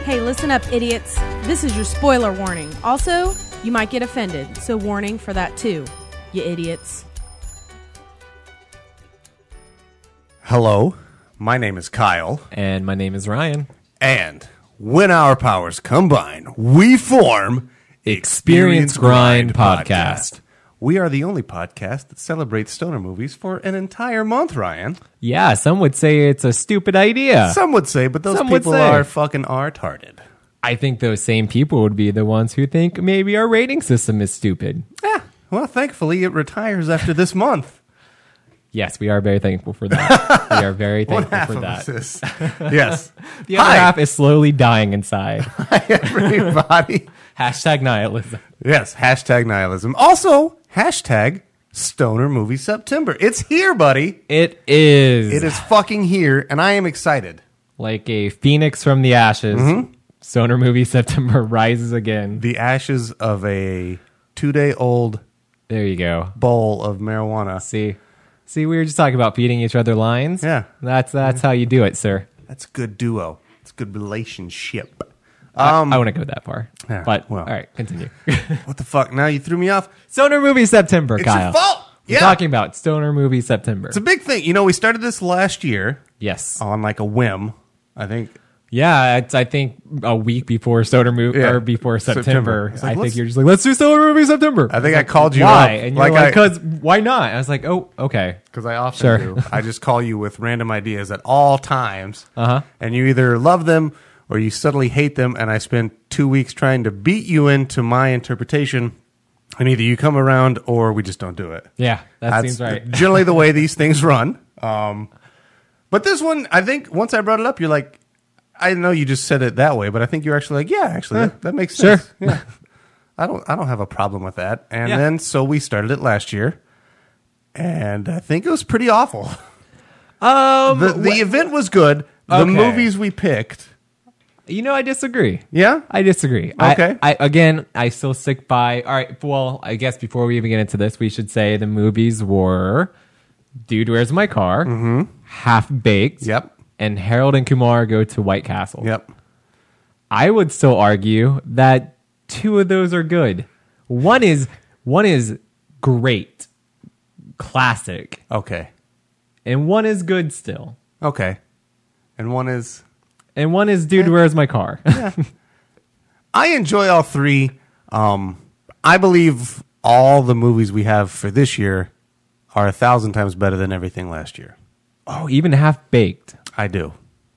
Hey, listen up, idiots. This is your spoiler warning. Also, you might get offended, so warning for that too, you idiots. Hello, my name is Kyle, And my name is Ryan. and when our powers combine, we form Experience Grind Podcast. We are the only podcast that celebrates stoner movies for an entire month, Ryan. Yeah, some would say it's a stupid idea. Some would say, but those Some would people say. are fucking retarded. I think those same people would be the ones who think maybe our rating system is stupid. Yeah, well, thankfully it retires after this month. Yes, we are very thankful for that. We are very One thankful half for of that. us is. Yes. The other Hi. half is slowly dying inside. Hi, everybody. Hashtag nihilism. Yes, hashtag nihilism. Also, hashtag Stoner Movie September. It's here, buddy. It is. It is fucking here, and I am excited. Like a phoenix from the ashes. Stoner Movie September rises again. The ashes of a 2-day-old There you go. bowl of marijuana. See, we were just talking about feeding each other lines. Yeah. That's how you do it, sir. That's a good duo. It's a good relationship. I wouldn't go that far. Yeah, But, well. all right, continue. What the fuck? Now you threw me off. Stoner Movie September, It's Kyle. your fault. We're Yeah. talking about Stoner Movie September. It's a big thing. You know, we started this last year Yes. on like a whim. I think. Yeah, it's, I think, a week before Stoner Movie, Yeah. or before September. It's like, I let's- think you're just like, let's do Stoner Movie September. I think I called you Why? up. And you're Like like, because why not? I was like, oh, okay. Because I often Sure. do. I just call you with random ideas at all times. Uh-huh. And you either love them or you subtly hate them. And I spend 2 weeks trying to beat you into my interpretation. And either you come around or we just don't do it. Yeah, that That's seems right. generally the way these things run. But this one, I think once I brought it up, you're like, I know you just said it that way, but I think you're actually like, yeah, actually, that makes sense. Sure. Yeah. I don't have a problem with that. And Yeah. then, so we started it last year. And I think it was pretty awful. The event was good. The Okay. movies we picked. You know, I disagree. Yeah? I disagree. Okay. I still stick by. All right. Well, I guess before we even get into this, we should say the movies were Dude, Where's My Car? Half Baked. Yep. And Harold and Kumar Go to White Castle. Yep. I would still argue that two of those are good. One is great, classic, Okay. and one is good still. Okay. And one is. And one is Dude, Where's My Car? I enjoy all three. I believe all the movies we have for this year are 1,000 times better than everything last year. Oh, even Half Baked. I do.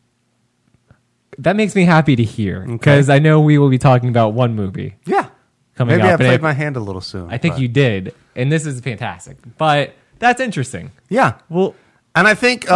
That makes me happy to hear because I know we will be talking about one movie Yeah. coming Maybe up. I and played my hand a little soon. I think but- you did, and this is fantastic. But that's interesting. Yeah. Well, And I think,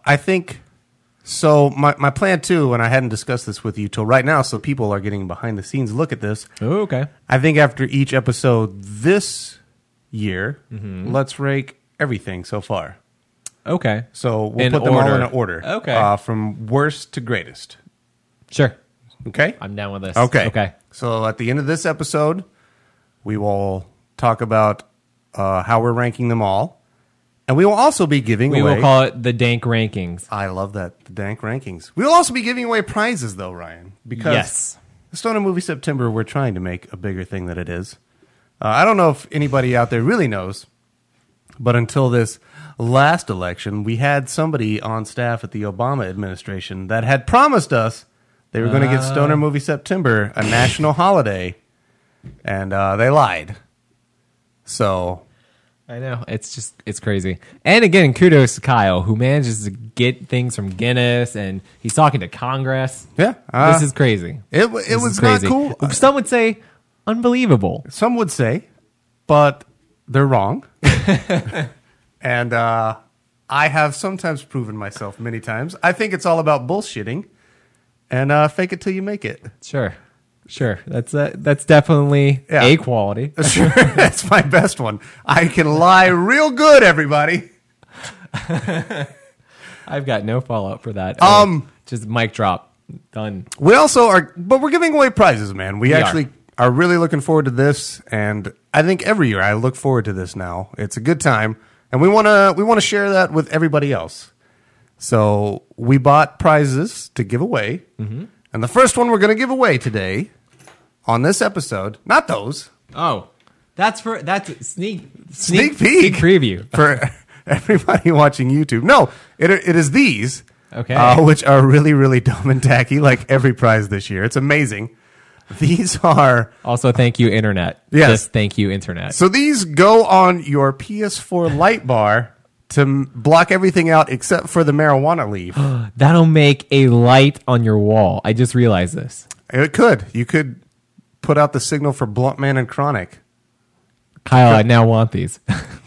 so my plan too, and I hadn't discussed this with you till right now, so people are getting behind the scenes look at this. oh, okay. I think after each episode this year, let's rank everything so far. Okay. So we'll In put them all order. in an order. Okay. From worst to greatest. Sure. Okay? I'm down with this. Okay. Okay. So at the end of this episode, we will talk about how we're ranking them all. And we will also be giving We away... will call it the Dank Rankings. I love that, the dank rankings. We will also be giving away prizes, though, Ryan. Because Yes. the Stoner Movie September, we're trying to make a bigger thing than it is. I don't know if anybody out there really knows, but until this last election, we had somebody on staff at the Obama administration that had promised us they were going to get Stoner Movie September a national holiday, and they lied. So, I know. It's crazy. And again, kudos to Kyle, who manages to get things from Guinness, and he's talking to Congress. yeah. This is crazy. It This was is not crazy. cool. Some would say unbelievable. Some would say, but they're wrong. And I have sometimes proven myself many times. I think it's all about bullshitting and fake it till you make it. Sure. That's definitely Yeah. a quality. Sure, that's my best one. I can lie real good, everybody. I've got no follow up for that. Just mic drop. Done. We also are, but we're giving away prizes, man. We are. actually are really looking forward to this, and I think every year I look forward to this now. It's a good time, and we want to share that with everybody else. So we bought prizes to give away. And the first one we're going to give away today on this episode, not those, Oh, that's sneak peek preview. for everybody watching YouTube. No, it is these, Okay. which are really, really dumb and tacky, like every prize this year. It's amazing. These are... Also, thank you, Internet. Yes. Just thank you, Internet. So these go on your PS4 light bar to block everything out except for the marijuana leaf. That'll make a light on your wall. I just realized this. It could. You could put out the signal for Bluntman and Chronic. Kyle, I now want these.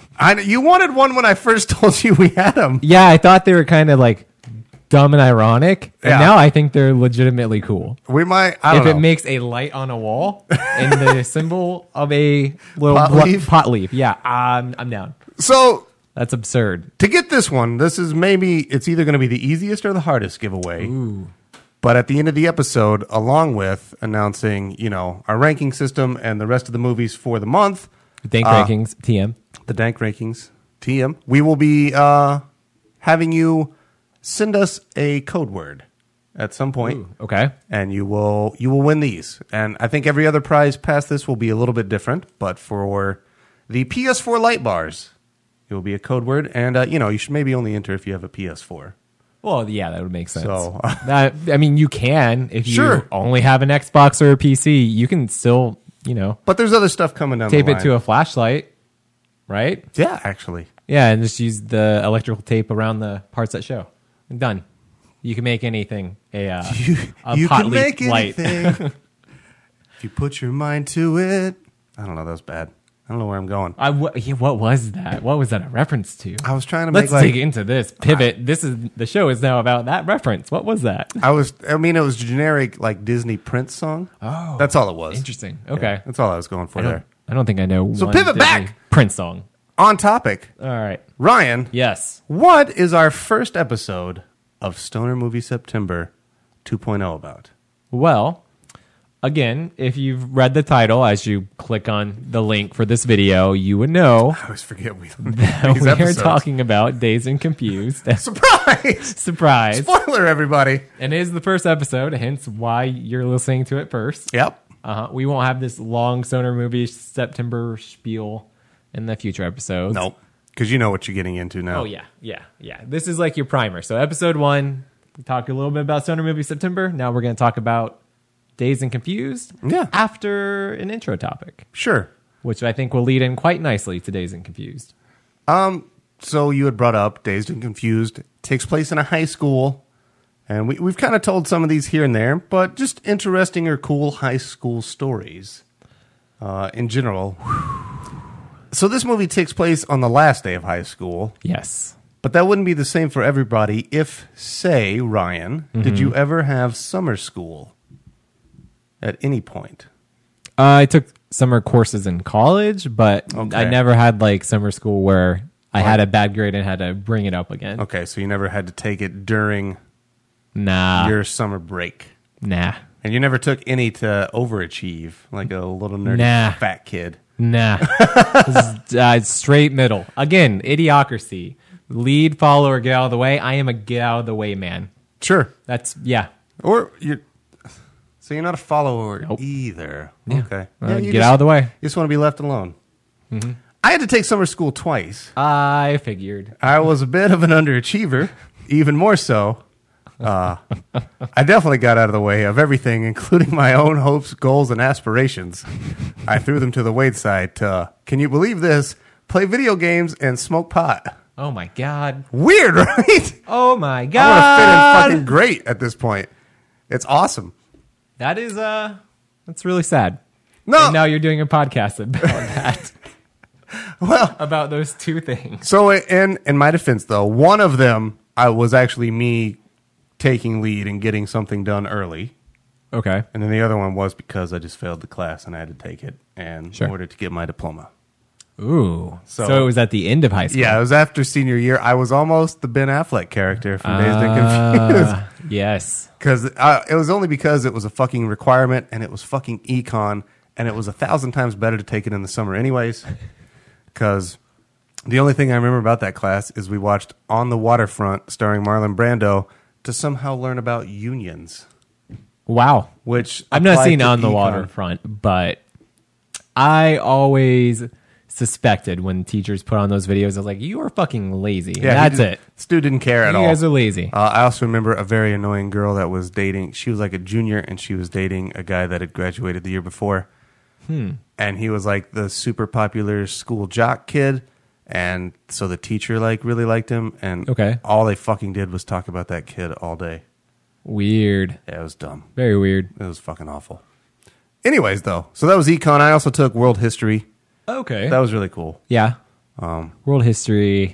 You wanted one when I first told you we had them. Yeah, I thought they were kind of like dumb and ironic. And Yeah. now I think they're legitimately cool. We might... I don't If know. it makes a light on a wall and the symbol of a little Pot leaf? Yeah, I'm down. So... That's absurd. To get this one, this is it's either going to be the easiest or the hardest giveaway. Ooh. But at the end of the episode, along with announcing, our ranking system and the rest of the movies for the month, Dank rankings, TM. the Dank Rankings, TM, we will be having you send us a code word at some point, Okay. and you will win these. And I think every other prize past this will be a little bit different, but for the PS4 light bars, it will be a code word, and you should maybe only enter if you have a PS4. Well, yeah, that would make sense. So- you can if you Sure. only have an Xbox or a PC, you can still, But there's other stuff coming down tape the it line. to a flashlight, right? Yeah, actually. Yeah, and just use the electrical tape around the parts that show. And done. You can make anything a You pot can leaf make light. anything if you put your mind to it. I don't know. That was bad. I don't know where I'm going. What was that? What was that a reference to? I was trying to Let's make dig into this. Pivot. The show is now about that reference. What was that? it was generic like Disney Prince song. Oh. That's all it was. Interesting. Yeah, Okay. that's all I was going for there. I don't think I know. So one pivot Disney back! Prince song. On topic, All right. Ryan, Yes. what is our first episode of Stoner Movie September 2.0 about? Well, again, if you've read the title as you click on the link for this video, you would know I always forget we that we are talking about Dazed and Confused. Surprise! Surprise. Spoiler, everybody. And it is the first episode, hence why you're listening to it first. Yep. We won't have this long Stoner Movie September spiel in the future episodes. Nope. Because you know what you're getting into now. Oh, yeah. This is like your primer. So episode 1, we talked a little bit about Stoner Movie September. Now we're going to talk about Dazed and Confused after an intro topic, Sure. which I think will lead in quite nicely to Dazed and Confused. So you had brought up Dazed and Confused. Takes place in a high school. And we've kind of told some of these here and there, but just interesting or cool high school stories in general. So this movie takes place on the last day of high school, Yes. but that wouldn't be the same for everybody if, say, Ryan, did you ever have summer school at any point? I took summer courses in college, but Okay. I never had like summer school where I had a bad grade and had to bring it up again. Okay, so you never had to take it during Nah. your summer break. Nah. And you never took any to overachieve, like a little nerdy Nah. fat kid. Nah. This is, straight middle. Again, idiocracy. Lead, follower, get out of the way. I am a get out of the way man. Sure. That's, yeah. Or so you're not a follower Nope. either. Yeah. Okay. Get out of the way. You just want to be left alone. I had to take summer school twice. I figured. I was a bit of an underachiever, even more so. I definitely got out of the way of everything, including my own hopes, goals, and aspirations. I threw them to the wayside to, can you believe this? Play video games and smoke pot. Oh my God. Weird, right? Oh my I want God. to fit in fucking great at this point. It's awesome. That is, that's really sad. No. And now you're doing a podcast about that. Well, About those two things. so in my defense, though, one of them was actually me taking lead and getting something done early. Okay. And then the other one was because I just failed the class and I had to take it in Sure. order to get my diploma. Ooh. So- So it was at the end of high school. Yeah, it was after senior year. I was almost the Ben Affleck character from Dazed and Confused. Yes. Because it was only because it was a fucking requirement and it was fucking econ and it was 1,000 times better to take it in the summer anyways. Because the only thing I remember about that class is we watched On the Waterfront starring Marlon Brando to somehow learn about unions. Wow. which I've not applied seen to On the econ. Waterfront, but I always suspected when teachers put on those videos, I was like, you are fucking lazy. Yeah, That's it. This dude didn't care at You all. guys are lazy. I also remember a very annoying girl that was dating. She was like a junior, and she was dating a guy that had graduated the year before. And he was like the super popular school jock kid, and so the teacher like really liked him. And Okay. all they fucking did was talk about that kid all day. Weird. Yeah, it was dumb. Very weird. It was fucking awful. Anyways, though, so that was econ. I also took world history. Okay. That was really cool. Yeah. World history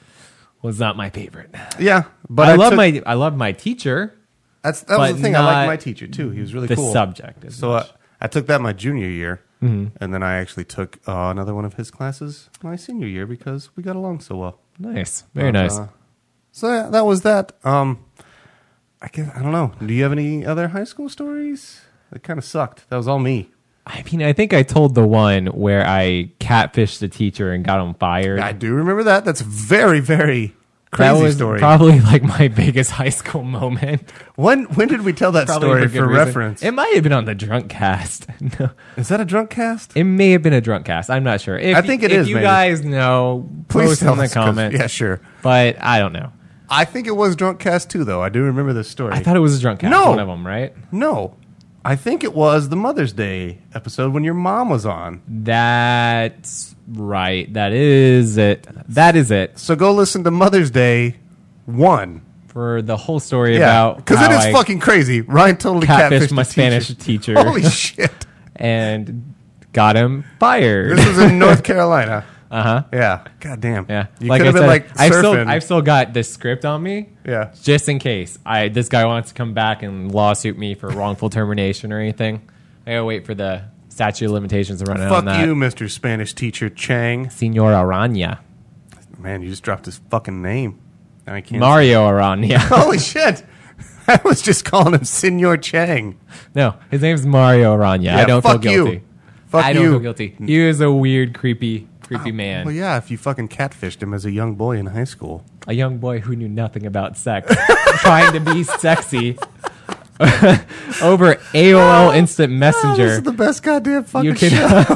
was not my favorite. Yeah, but I love my teacher. That was but the thing. I liked not my teacher too. He was really the cool. subject as So much. I took that my junior year, and then I actually took another one of his classes my senior year because we got along so well. Nice. Very nice. So yeah, that was that. I guess I don't know. Do you have any other high school stories? That kind of sucked. That was all me. I mean, I think I told the one where I catfished the teacher and got him fired. I do remember that. That's very, very That crazy was story. probably like my biggest high school moment. When did we tell that Probably story good for reason. reference? It might have been on the drunk cast. No, Is that a drunk cast? it may have been a drunk cast. I'm not sure. I think it if is, you maybe. guys know, Please post tell in the us, 'cause- comments. Yeah, sure. But I don't know. I think it was drunk cast too, though. I do remember this story. I thought it was a drunk cast. No. One of them, right? No, I think it was the Mother's Day episode when your mom was on. That's right. That is it. That is it. So go listen to Mother's Day 1. For the whole story Yeah, about because how it is I fucking crazy. Ryan totally catfished catfished my the Spanish teacher. teacher. Holy shit! and got him fired. This was in North Carolina. Uh huh. Yeah. God damn. Yeah. You could have been like surfing. I've still got the script on me. Yeah. Just in case this guy wants to come back and lawsuit me for wrongful termination or anything. I gotta wait for the statute of limitations to run out Fuck on that. you, Mr. Spanish teacher Chang. Senor Aranya. Man, you just dropped his fucking name. And I can't. Mario Aranya. Holy shit! I was just calling him Senor Chang. No, his name's Mario Aranya. I don't feel fuck you. guilty. Fuck I don't you. feel guilty. He was a weird, creepy man. Well, yeah, if you fucking catfished him as a young boy in high school. A young boy who knew nothing about sex, trying to be sexy over AOL Instant Oh, this Messenger. is the best goddamn fucking You can,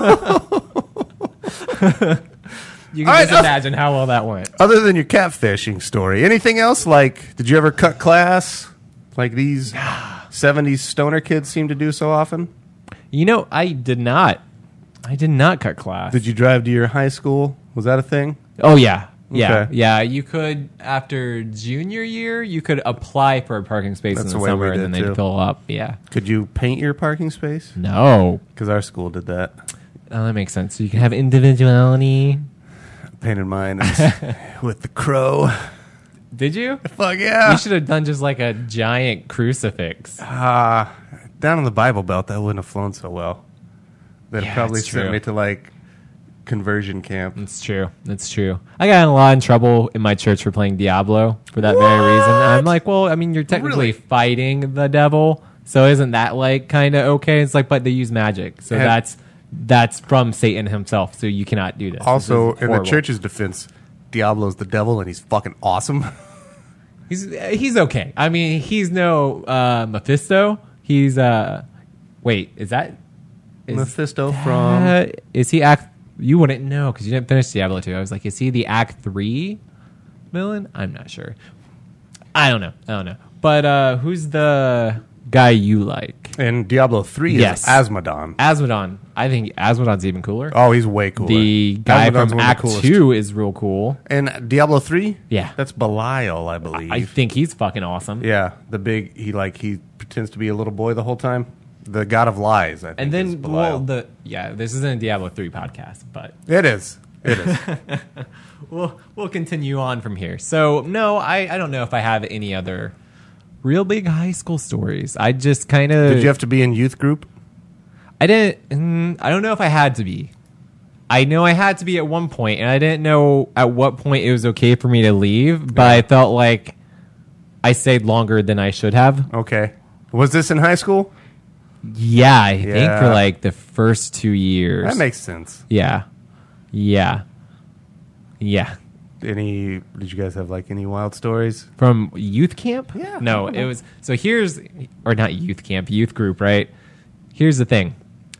shit. you can All right, just imagine how well that went. Other than your catfishing story, anything else? Like, did you ever cut class like these 70s stoner kids seem to do so often? You know, I did not. I did not cut class. Did you drive to your high school? Was that a thing? Oh yeah. Yeah, Okay. yeah. You could after junior year, you could apply for a parking space That's in the the way we summer, and did, then they'd too. fill up. Yeah. Could you paint your parking space? No. Because our school did that. Oh, that makes sense. So you can have individuality. Painted mine with the crow. Did you? Fuck yeah. You should have done just like a giant crucifix. Down in the Bible Belt, that wouldn't have flown so well. They'd Yeah, probably it's sent true. me to like conversion camp. It's true. It's true. I got in a lot of trouble in my church for playing Diablo for that very reason. I'm like, well, I mean, you're technically Really? fighting the devil, so isn't that like kind of okay? It's like, but they use magic, so And- that's from Satan himself. So you cannot do this. Also, This is in the horrible. church's defense, Diablo's the devil and he's fucking awesome. he's okay. I mean, he's no Mephisto. He's wait, is that Mephisto from. is he act? You wouldn't know because you didn't finish Diablo 2. I was like, is he the Act 3 villain? I'm not sure. I don't know. But who's the guy you like? And Diablo 3 Yes. is Asmodon. Asmodon. I think Asmodon's even cooler. Oh, he's way cooler. The guy Asmodon's from one of the Act coolest. 2 is real cool. And Diablo 3? Yeah. That's Belial, I believe. I think he's fucking awesome. Yeah, the big, he pretends to be a little boy the whole time. The god of lies, I think. And is then, Belial. this isn't a Diablo 3 podcast, but It is. It is. we'll continue on from here. So, no, I don't know if I have any other real big high school stories. I just kind of... Did you have to be in youth group? I didn't... I don't know if I had to be. I know I had to be at one point, and I didn't know at what point it was okay for me to leave, but I felt like I stayed longer than I should have. Okay. Was this in high school? Yeah, I think Yeah. for like the first 2 years. That makes sense. Yeah. Did you guys have like any wild stories? From youth camp? Yeah. No, it was. So or not youth camp, youth group, right? Here's the thing.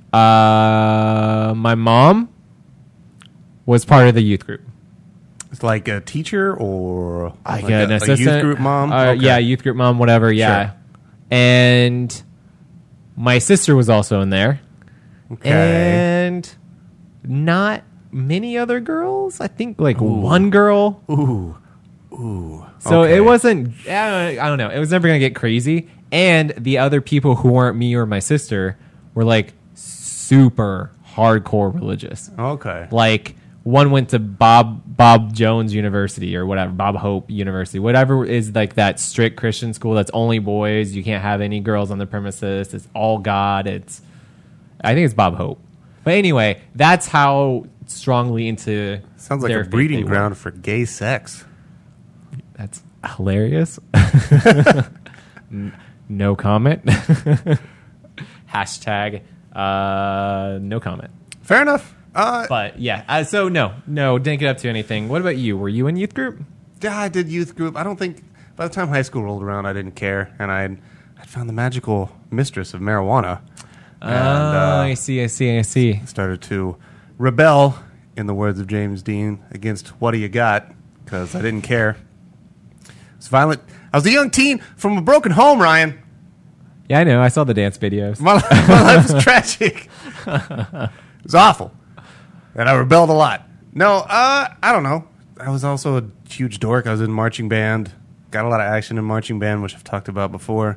My mom was part of the youth group. It's like a teacher or Like like an a assistant. youth group mom? Okay. Yeah, youth group mom, whatever. Yeah. Sure. And my sister was also in there. Okay. And not many other girls. I think like one girl. Ooh. So Okay. it wasn't, I don't know. It was never going to get crazy. And the other people who weren't me or my sister were like super hardcore religious. Okay. Like one went to Bob Jones University or whatever, Bob Hope University, whatever is like that strict Christian school that's only boys. You can't have any girls on the premises. It's all God. I think it's Bob Hope. But anyway, that's how strongly into Sounds like their a faith breeding they were. ground for gay sex. That's hilarious. No comment. Hashtag no comment. Fair enough. But yeah, so no, didn't get up to anything. What about you? Were you in youth group? Yeah, I did youth group. I don't think by the time high school rolled around, I didn't care, and I'd found the magical mistress of marijuana. And, I see. started to rebel, in the words of James Dean, against what do you got, because I didn't care. It's violent. I was a young teen from a broken home, Ryan. Yeah, I know. I saw the dance videos. My life was tragic. It was awful. And I rebelled a lot. No, I don't know. I was also a huge dork. I was in marching band. Got a lot of action in marching band, which I've talked about before.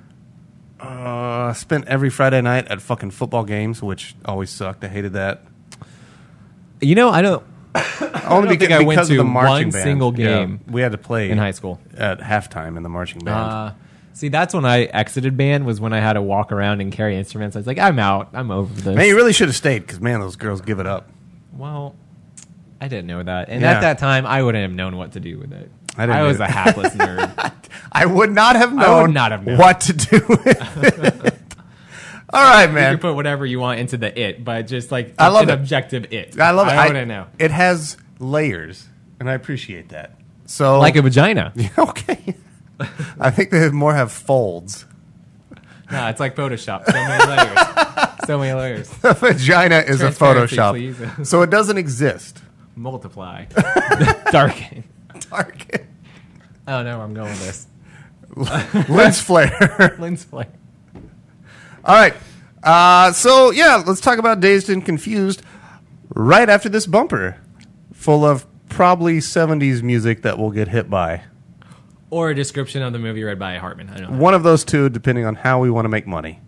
Spent every Friday night at fucking football games, which always sucked. I hated that. You know, I don't. Only think I went because to of the marching one band. single game we had to play in high school. at halftime in the marching band. See, that's when I exited band. Was when I had to walk around and carry instruments. I was like, I'm out. I'm over this. Man, you really should have stayed because, man, those girls give it up. Well, I didn't know that, and Yeah. at that time, I wouldn't have known what to do with it. I didn't was either. a hapless nerd. I would not have known, I would not have known. what to do with it. All right, You man. can put whatever you want into the it, but just like I love an it. objective it. I love it. I wouldn't know. It has layers, and I apprate that. So, Like a vagina. okay. I think they more have folds. No, it's like Photoshop. So many layers. So many layers. The vagina is a Transparency, Photoshop, please. so it doesn't exist. Multiply. Darken. Target. I don't know where I'm going with this. Lens flare. Lens flare. All right. So, yeah, let's talk about Dazed and Confused right after this bumper full of probably 70s music that we'll get hit by. Or a description of the movie read by Hartman. I don't know. One of those two, depending on how we want to make money.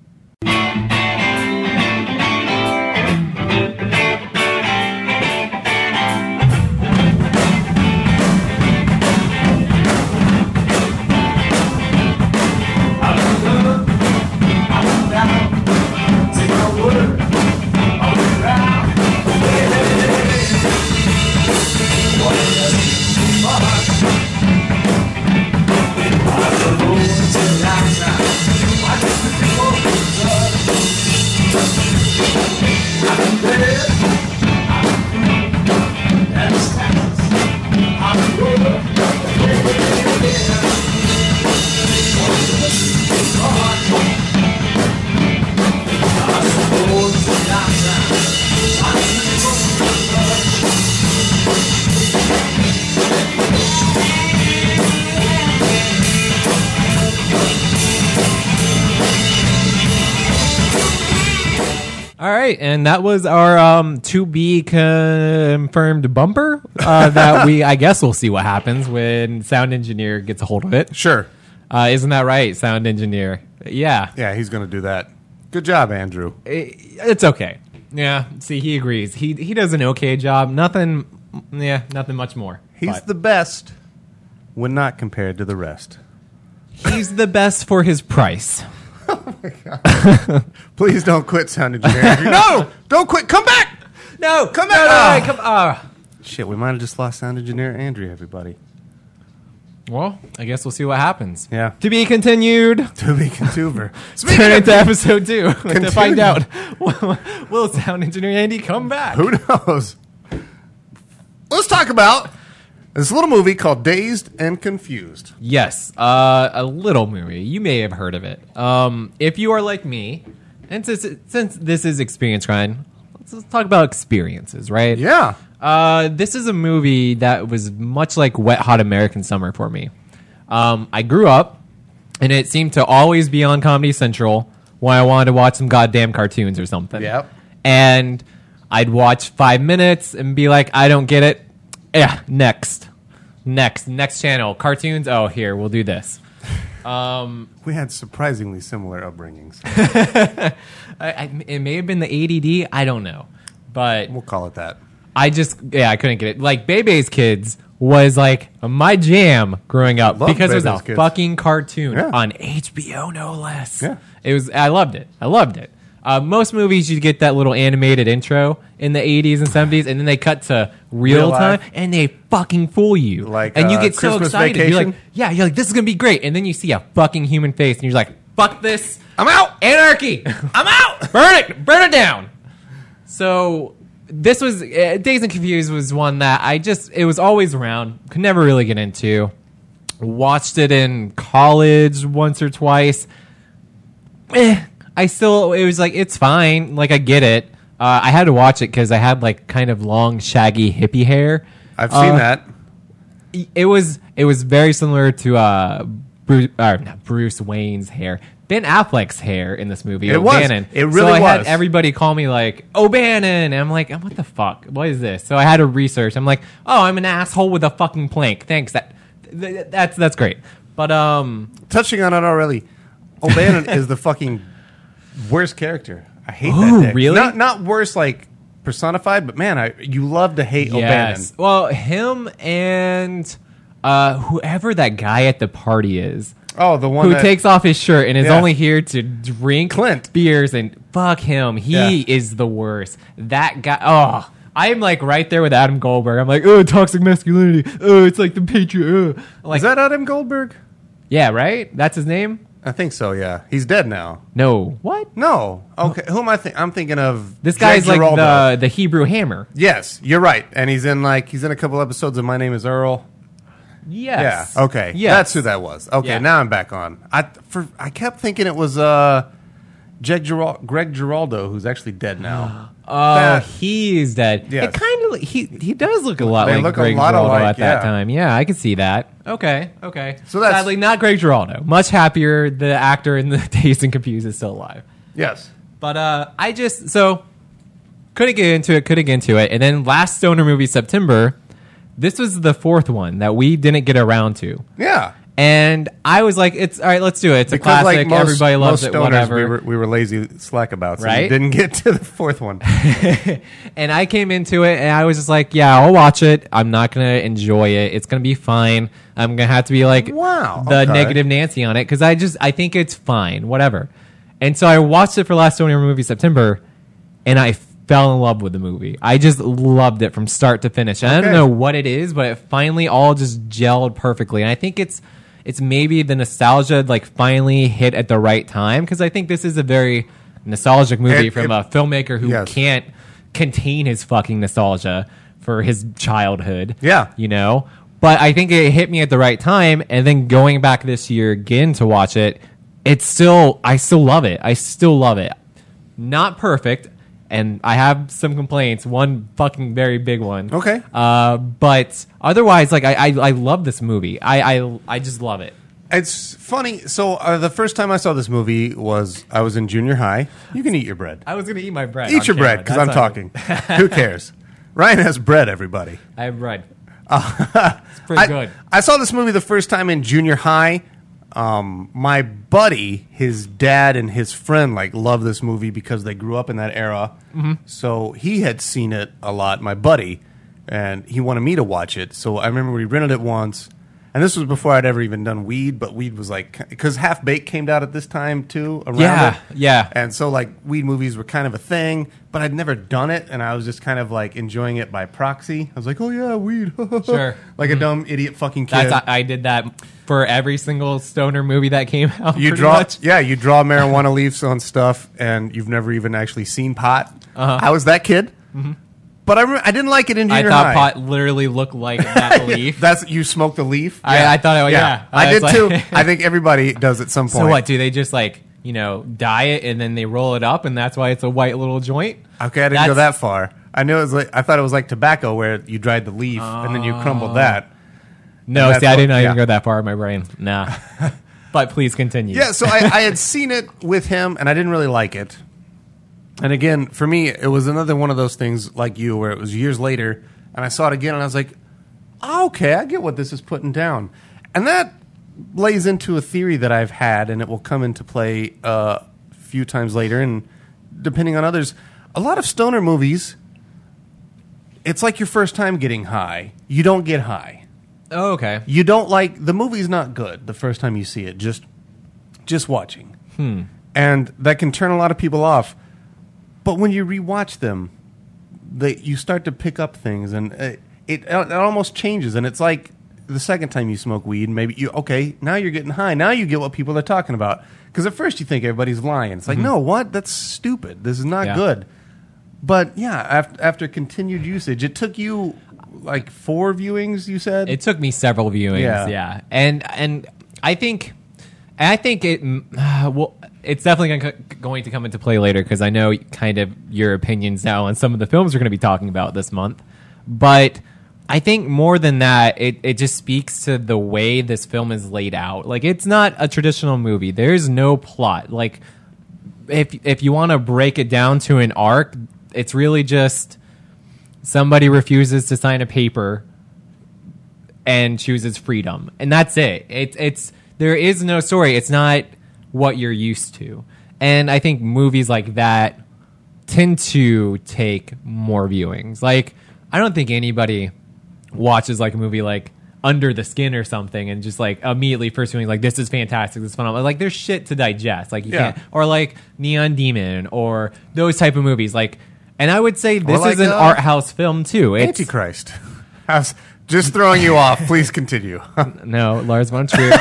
All right, and that was our to be confirmed bumper that I guess we'll see what happens when sound engineer gets a hold of it. Sure. Isn't that right, sound engineer? Yeah. Yeah, he's going to do that. Good job, Andrew. It's okay. Yeah, see, he agrees. He does an okay job. Nothing much more. He's But the best when not compared to the rest. he's the best for his price. Please don't quit, sound engineer. Andrew. No! Don't quit! Come back! No, Come no, back! no, come. Shit, we might have just lost sound engineer Andrew, everybody. Well, I guess we'll see what happens. Yeah. To be continued. To be contuber. Turn into episode 2 to Continue. find out. Will sound engineer Andy come back? Who knows? Let's talk about This little movie called Dazed and Confused. Yes, a little movie. You may have heard of it. If you are like me, and since this is Experience Grind, let's talk about experiences, right? Yeah. This is a movie that was much like Wet Hot American Summer for me. I grew up, and it seemed to always be on Comedy Central when I wanted to watch some goddamn cartoons or something. Yep. And I'd watch 5 minutes and be like, I don't get it. Yeah, next channel. Cartoons. Oh, here, we'll do this. We had surprisingly similar upbringings. It may have been the ADD. I don't know, but We'll call it that. I couldn't get it. Like Bebe's Kids was like my jam growing up Loved because it was Bebe's a Kids. fucking cartoon Yeah. on HBO, no less. Yeah. It was. I loved it. Most movies, you get that little animated intro in the 80s and 70s, and then they cut to real Real time, life. and they fucking fool you. Like, and you get so Christmas excited. Vacation? You're like, this is going to be great. And then you see a fucking human face, and you're like, fuck this. I'm out! Anarchy. I'm out. Burn it down. So this was, Dazed and Confused was one that it was always around, could never really get into. Watched it in college once or twice. It was like, it's fine. Like, I get it. I had to watch it because I had like kind of long, shaggy, hippie hair. I've seen that. It was very similar to not Bruce Wayne's hair. Ben Affleck's hair in this movie. It was. O'Bannon. It really so I had was. everybody call me like O'Bannon, and I'm like, what the fuck? What is this? So I had to research. I'm like, oh, I'm an asshole with a fucking plank. Thanks. That's great. But Touching on it already, O'Bannon is the fucking worst character. I hate Ooh, that dick. really? Not worse like personified, but man, you love to hate O'Bannon. yes. Well, him and whoever that guy at the party is. Oh, the one Who that takes off his shirt and is Yeah. only here to drink Clint. beers and fuck him. He Yeah. is the worst. That guy. Oh, I'm like right there with Adam Goldberg. I'm like, oh, toxic masculinity. Oh, it's like the Patriot. Like, is that Adam Goldberg? yeah, right? That's his name? I think so. Yeah, he's dead now. No. What? No. Okay. Who am I thinking? I'm thinking of This guy's Jake like Giraldo. the Hebrew Hammer. Yes, you're right. And he's in a couple episodes of My Name Is Earl. Yes. Yeah. Okay. Yes. That's who that was. Okay. Yeah. Now I'm back on. I kept thinking it was Greg Giraldo, who's actually dead now. Oh, he's dead. Yes. It kind of he does look a lot They like look a Greg lot Giraldo alike, at that yeah. time. Yeah, I can see that. Okay. So that's- Sadly not Greg Giraldo. Much happier. The actor in the Dazed and Confused is still alive. Yes. But couldn't get into it. And then last Stoner movie, September, this was the fourth one that we didn't get around to. Yeah. And I was like, it's all right, let's do it. It's a Because, classic. Everybody loves most it, stoners, whatever. We were lazy slack about, so we Right? didn't get to the fourth one. And I came into it and I was just like, yeah, I'll watch it. I'm not going to enjoy it. It's going to be fine. I'm going to have to be like Wow, the okay. negative Nancy on it because I think it's fine, whatever. And so I watched it for last Stoner movie, September, and I fell in love with the movie. I just loved it from start to finish. And I don't Okay. know what it is, but it finally all just gelled perfectly. And I think it's maybe the nostalgia like finally hit at the right time because I think this is a very nostalgic movie from a filmmaker who Yes. can't contain his fucking nostalgia for his childhood. Yeah. You know? But I think it hit me at the right time, and then going back this year again to watch it, I still love it. I still love it. Not perfect, and I have some complaints. One fucking very big one. Okay. But otherwise, like I love this movie. I just love it. It's funny. So the first time I saw this movie was I was in junior high. You can eat your bread. I was gonna eat my bread. Eat on your camera. bread because That's I'm how talking. Who cares? Ryan has bread, everybody. I have bread. It's pretty good. I saw this movie the first time in junior high. My buddy, his dad and his friend like loved this movie because they grew up in that era. Mm-hmm. So he had seen it a lot, my buddy, and he wanted me to watch it. So I remember we rented it once. And this was before I'd ever even done weed, but weed was like, because Half Baked came out at this time too, around Yeah, it. yeah. And so like weed movies were kind of a thing, but I'd never done it, and I was just kind of like enjoying it by proxy. I was like, oh yeah, weed. Sure. Like a dumb idiot fucking kid. I did that for every single stoner movie that came out. You pretty draw, much. you draw marijuana leaves on stuff, and you've never even actually seen pot. I was that kid. But I didn't like it in I junior thought high. pot literally looked like that leaf. That's you smoked the leaf. I thought it. Yeah, I did was too. like- I think everybody does at some point. So what? Do they just like dye it and then they roll it up and that's why it's a white little joint? Okay, I didn't go that far. I knew it was like I thought it was like tobacco where you dried the leaf and then you crumbled that. No, And see, I did that's not what- even yeah. go that far in my brain. Nah. But please continue. Yeah, so I had seen it with him and I didn't really like it. And again, for me, it was another one of those things like you where it was years later and I saw it again and I was like, okay, I get what this is putting down. And that lays into a theory that I've had and it will come into play a few times later and depending on others. A lot of stoner movies, it's like your first time getting high. You don't get high. Oh, okay. You don't like the movie's not good the first time you see it. Just watching, and that can turn a lot of people off. But when you rewatch them, you start to pick up things, and it almost changes. And it's like the second time you smoke weed, maybe now you're getting high. Now you get what people are talking about. Because at first you think everybody's lying. It's like no, what? That's stupid. This is not good. But yeah, after continued usage, it took you like 4 viewings. You said It took me several viewings, yeah. And I think it well, it's definitely going to come into play later because I know kind of your opinions now on some of the films we're going to be talking about this month. But I think more than that, it just speaks to the way this film is laid out. Like, it's not a traditional movie. There's no plot. Like, if you want to break it down to an arc, it's really just somebody refuses to sign a paper and chooses freedom, and that's it. It's there is no story. It's not what you're used to, and I think movies like that tend to take more viewings. Like, I don't think anybody watches like a movie like Under the Skin or something and just like immediately first viewing like this is fantastic, this is phenomenal. Like, there's shit to digest. Like, you can't, or like Neon Demon or those type of movies. Like, and I would say this like, is an art house film too. It's, Antichrist. I was just throwing you off. Please continue. no, Lars von Trier.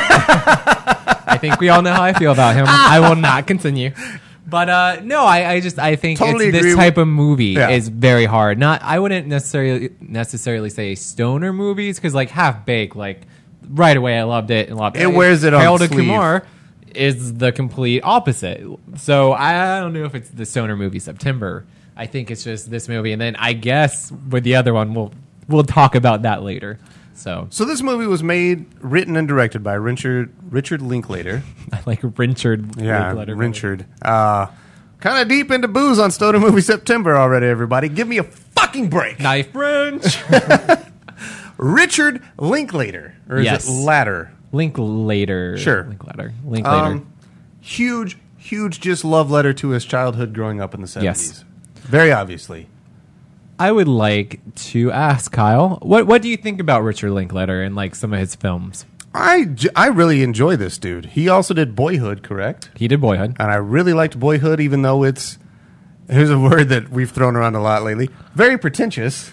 I think we all know how I feel about him. I will not continue. But no, I think Totally it's, this agree type of movie Yeah. is very hard. I wouldn't necessarily say stoner movies because like Half Baked, like right away I loved it and loved it. It wears it on Harold its sleeve. Kumar is the complete opposite. So I don't know if it's the stoner movie September. I think it's just this movie, and then I guess with the other one we'll talk about that later. So this movie was made, written, and directed by Richard Linklater. I like Richard. Yeah, Linklater. Richard. Kind of deep into booze on Stoner Movie September already, everybody. Give me a fucking break. Knife French. Richard Linklater. Or is Yes. it Latter? Linklater. Sure. Linklater. Huge just love letter to his childhood growing up in the 70s. Yes. Very obviously. I would like to ask Kyle, what do you think about Richard Linklater and like some of his films? I really enjoy this dude. He also did Boyhood, correct? He did Boyhood. And I really liked Boyhood, even though here's a word that we've thrown around a lot lately, very pretentious.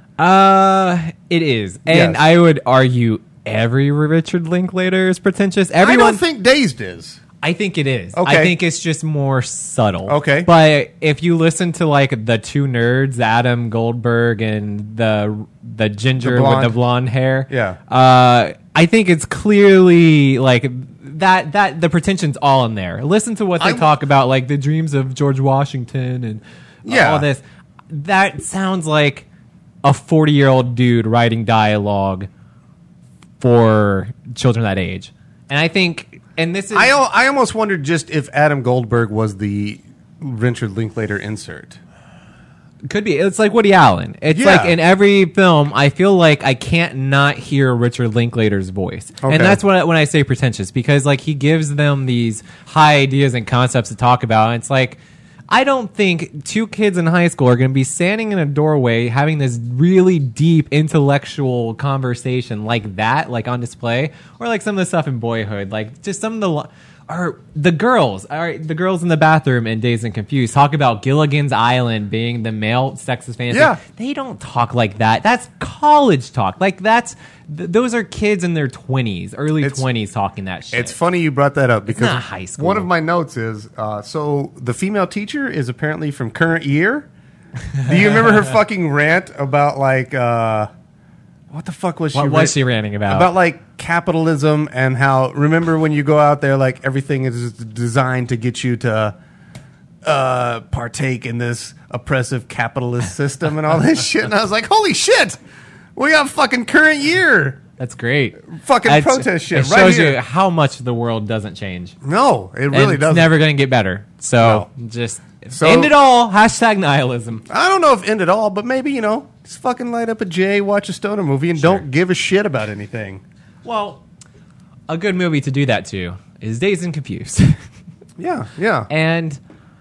It is, and Yes. I would argue every Richard Linklater is pretentious. I Everyone, don't think Dazed is. I think it is. Okay. I think it's just more subtle. Okay. But if you listen to like the two nerds, Adam Goldberg and the ginger The blonde. with the blonde hair, Yeah. I think it's clearly like that the pretension's all in there. Listen to what they talk about, like the dreams of George Washington and all this. That sounds like a 40-year-old dude writing dialogue for children that age. And I think, and this is, I almost wondered just if Adam Goldberg was the Richard Linklater insert. could be. It's like Woody Allen. It's Yeah. like in every film, I feel like I can't not hear Richard Linklater's voice, Okay. and that's what when I say pretentious, because like he gives them these high ideas and concepts to talk about. And it's like, I don't think two kids in high school are going to be standing in a doorway having this really deep intellectual conversation like that, like on display, or like some of the stuff in Boyhood, like just some of the girls in the bathroom in Dazed and Confused talk about Gilligan's Island being the male sexist fantasy. Yeah. They don't talk like that. That's college talk. Like those are kids in their 20s, early 20s talking that shit. It's funny you brought that up because not high school. one of my notes is so the female teacher is apparently from current year. Do you remember her fucking rant about like what the fuck was she? What was she ranting about? About like capitalism and how remember when you go out there like everything is designed to get you to partake in this oppressive capitalist system and all this shit. And I was like, holy shit, we got fucking current year. That's great. Fucking protest shit It right shows here. you how much the world doesn't change. No, it really It's doesn't. never going to get better. So just So- end it all. Hashtag nihilism. I don't know if end it all, but maybe, just fucking light up a J, watch a stoner movie, and don't give a shit about anything. Well, a good movie to do that to is Dazed and Confused. Yeah, yeah. And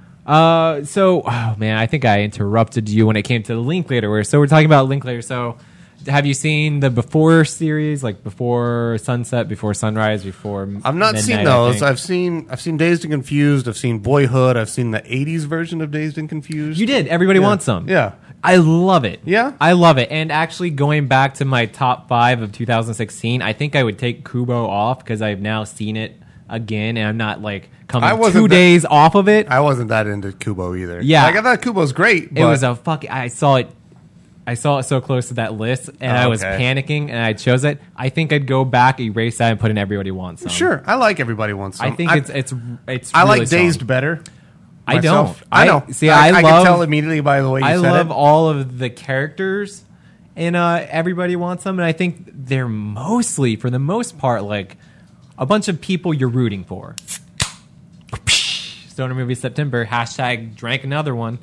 oh man, I think I interrupted you when it came to Linklater. So we're talking about Linklater. So have you seen the Before series, like Before Sunset, Before Sunrise, Before I've not seen Midnight, I those. think? I've seen Dazed and Confused. I've seen Boyhood. I've seen the 80s version of Dazed and Confused. You did. Everybody wants some. Yeah. I love it. Yeah? I love it. And actually, going back to my top 5 of 2016, I think I would take Kubo off because I've now seen it again, and I'm not like I coming wasn't 2 that- days off of it. I wasn't that into Kubo either. Yeah. Like, I thought Kubo's great, but It was a fucking. I saw it so close to that list, and I was okay. panicking, and I chose it. I think I'd go back, erase that, and put in Everybody Wants Some. Sure. I like Everybody Wants Some. I think it's. I really like strong. Dazed better. I myself. don't. I know. See, I love. can tell immediately by the way you I said love it. all of the characters in Everybody Wants Some, and I think they're mostly, for the most part, like a bunch of people you're rooting for. Stoner Movie September, hashtag drank another one.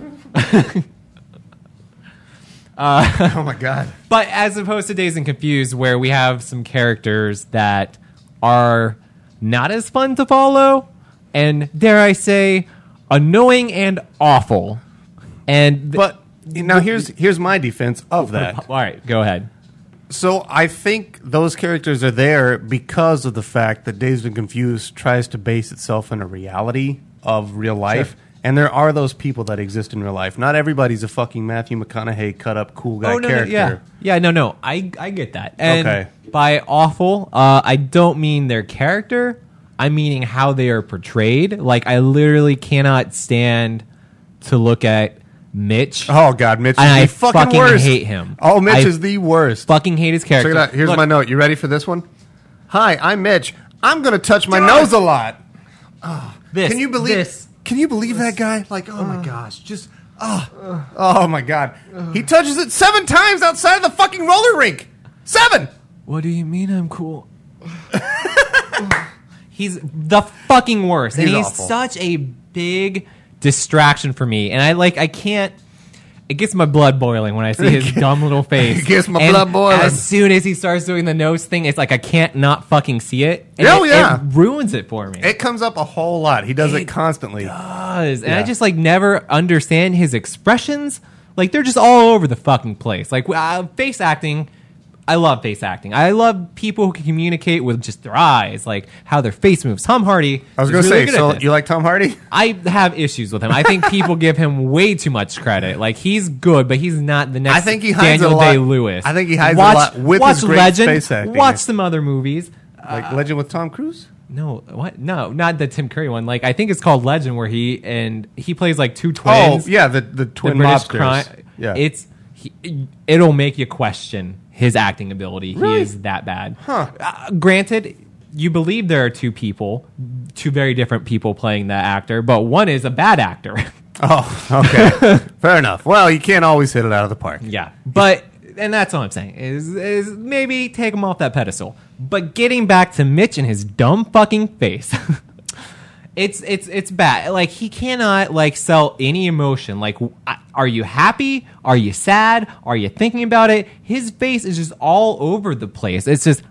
Oh my god. But as opposed to Dazed and Confused, where we have some characters that are not as fun to follow, and dare I say, annoying and awful. And But now here's my defense of that. all right, go ahead. So I think those characters are there because of the fact that Dazed and Confused tries to base itself in a reality of real life. Sure. And there are those people that exist in real life. Not everybody's a fucking Matthew McConaughey cut up cool guy character. No, I get that. And Okay. by awful, I don't mean their character. I'm meaning how they are portrayed. Like, I literally cannot stand to look at Mitch. Oh god, Mitch is And the I fucking fucking worst. hate him. Oh, Mitch I is the worst. Fucking hate his character. Check it out. Here's Look, my note. You ready for this one? Hi, I'm Mitch. I'm gonna touch my nose a lot. This, Can you believe? this? Can you believe that guy? Like, oh my gosh, just oh my god, he touches it 7 times outside of the fucking roller rink. 7. What do you mean I'm cool? He's the fucking worst. And He's he's awful. such a big distraction for me. And I can't. It gets my blood boiling when I see his dumb little face. It gets my And blood boiling. As soon as he starts doing the nose thing, it's like I can't not fucking see it. And Oh, it, yeah. it ruins it for me. It comes up a whole lot. He does it It constantly. does. And Yeah. I just like never understand his expressions. Like they're just all over the fucking place. Like face acting. I love face acting. I love people who can communicate with just their eyes, like how their face moves. Tom Hardy. I was is gonna really say, good so at this. you like Tom Hardy? I have issues with him. I think people give him way too much credit. Like he's good, but he's not the next I think he hides Daniel a lot- Day-Lewis. I think he hides a lot with watch his great Legend. face acting. Watch some other movies. Like Legend with Tom Cruise? No, what? No, not the Tim Curry one. Like I think it's called Legend, where he plays like two twins. Oh, yeah, the the twin British mobsters. crime. Yeah. It'll make you question his acting ability. Really? He is that bad. Huh. Granted, you believe there are two very different people playing that actor, but one is a bad actor. Oh, okay. Fair enough. Well, you can't always hit it out of the park. Yeah, but and that's all I'm saying is maybe take him off that pedestal. But getting back to Mitch and his dumb fucking face, it's bad. Like he cannot like sell any emotion. Like, are you happy? Are you sad? Are you thinking about it? His face is just all over the place. It's just.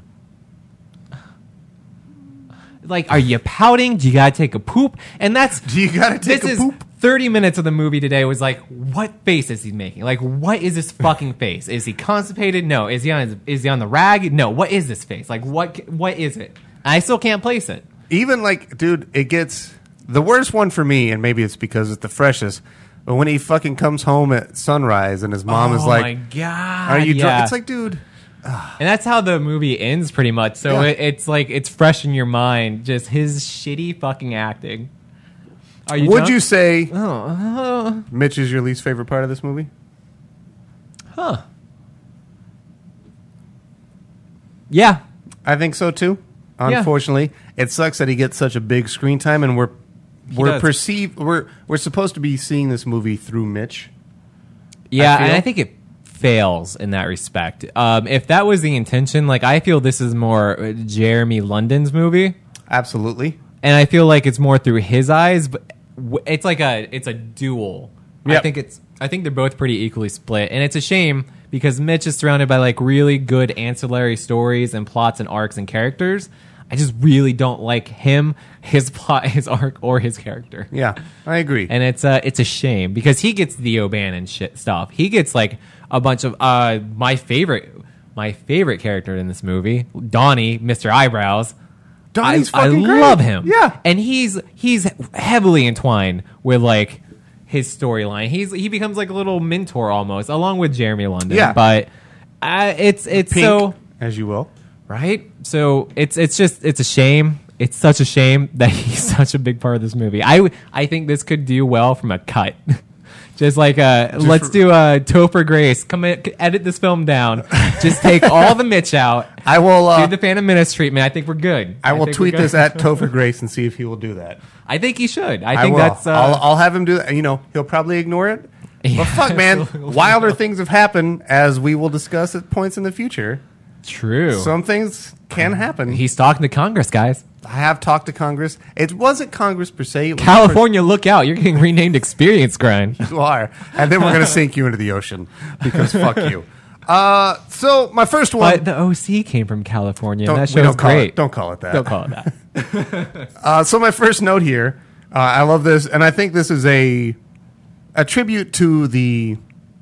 Like, are you pouting? Do you gotta take a poop? And that's Do you gotta take this a is poop? 30 minutes of the movie today was like, what face is he making? Like, what is this fucking face? Is he constipated? No. Is he on the rag? No. What is this face? Like, what is it? I still can't place it. Even like, dude, it gets the worst one for me, and maybe it's because it's the freshest. But when he fucking comes home at sunrise and his mom is Oh like, my God. "Are you yeah. drunk?" It's like, dude, And that's how the movie ends pretty much. So Yeah. it's like, it's fresh in your mind. Just his shitty fucking acting. Are you Would drunk? you say Oh, Mitch is your least favorite part of this movie? huh. Yeah. I think so too. Unfortunately, it sucks that he gets such a big screen time, and we're does. we're supposed to be seeing this movie through Mitch. Yeah, feel. and I think it fails in that respect. If that was the intention, like I feel this is more Jeremy London's movie, Absolutely. and I feel like it's more through his eyes. But it's a duel. Yep. I think they're both pretty equally split, and it's a shame because Mitch is surrounded by like really good ancillary stories and plots and arcs and characters. I just really don't like him, his plot, his arc, or his character. Yeah, I agree. And it's a shame because he gets the O'Bannon shit stuff. He gets like a bunch of my favorite character in this movie, Donnie, Mr. Eyebrows. Donnie's I fucking great. love him. Yeah. And he's heavily entwined with like his storyline. He becomes like a little mentor almost, along with Jeremy London. Yeah. But it's Pink, so as you will. right. So it's a shame. It's such a shame that he's such a big part of this movie. I think this could do well from a cut. Just like let's do Topher Grace. Come in, edit this film down. Just take all the Mitch out. I will. Do the Phantom Menace treatment. I think we're good. I will think tweet we're good. this at Topher Grace and see if he will do that. I think he should. I I think will. that's. I'll have him do that. You know, he'll probably ignore it. Yeah. But fuck, man, wilder things have happened, as we will discuss at points in the future. true. Some things can happen. He's talking to Congress, guys. I have talked to Congress. It wasn't Congress per se. It was California, look out! You're getting renamed Experience Grind. You are. And then we're going to sink you into the ocean because fuck you. So my first one. But the OC came from California, and that we show's don't call great. it. Don't call it that. Don't call it that. So my first note here. I love this, and I think this is a tribute to the.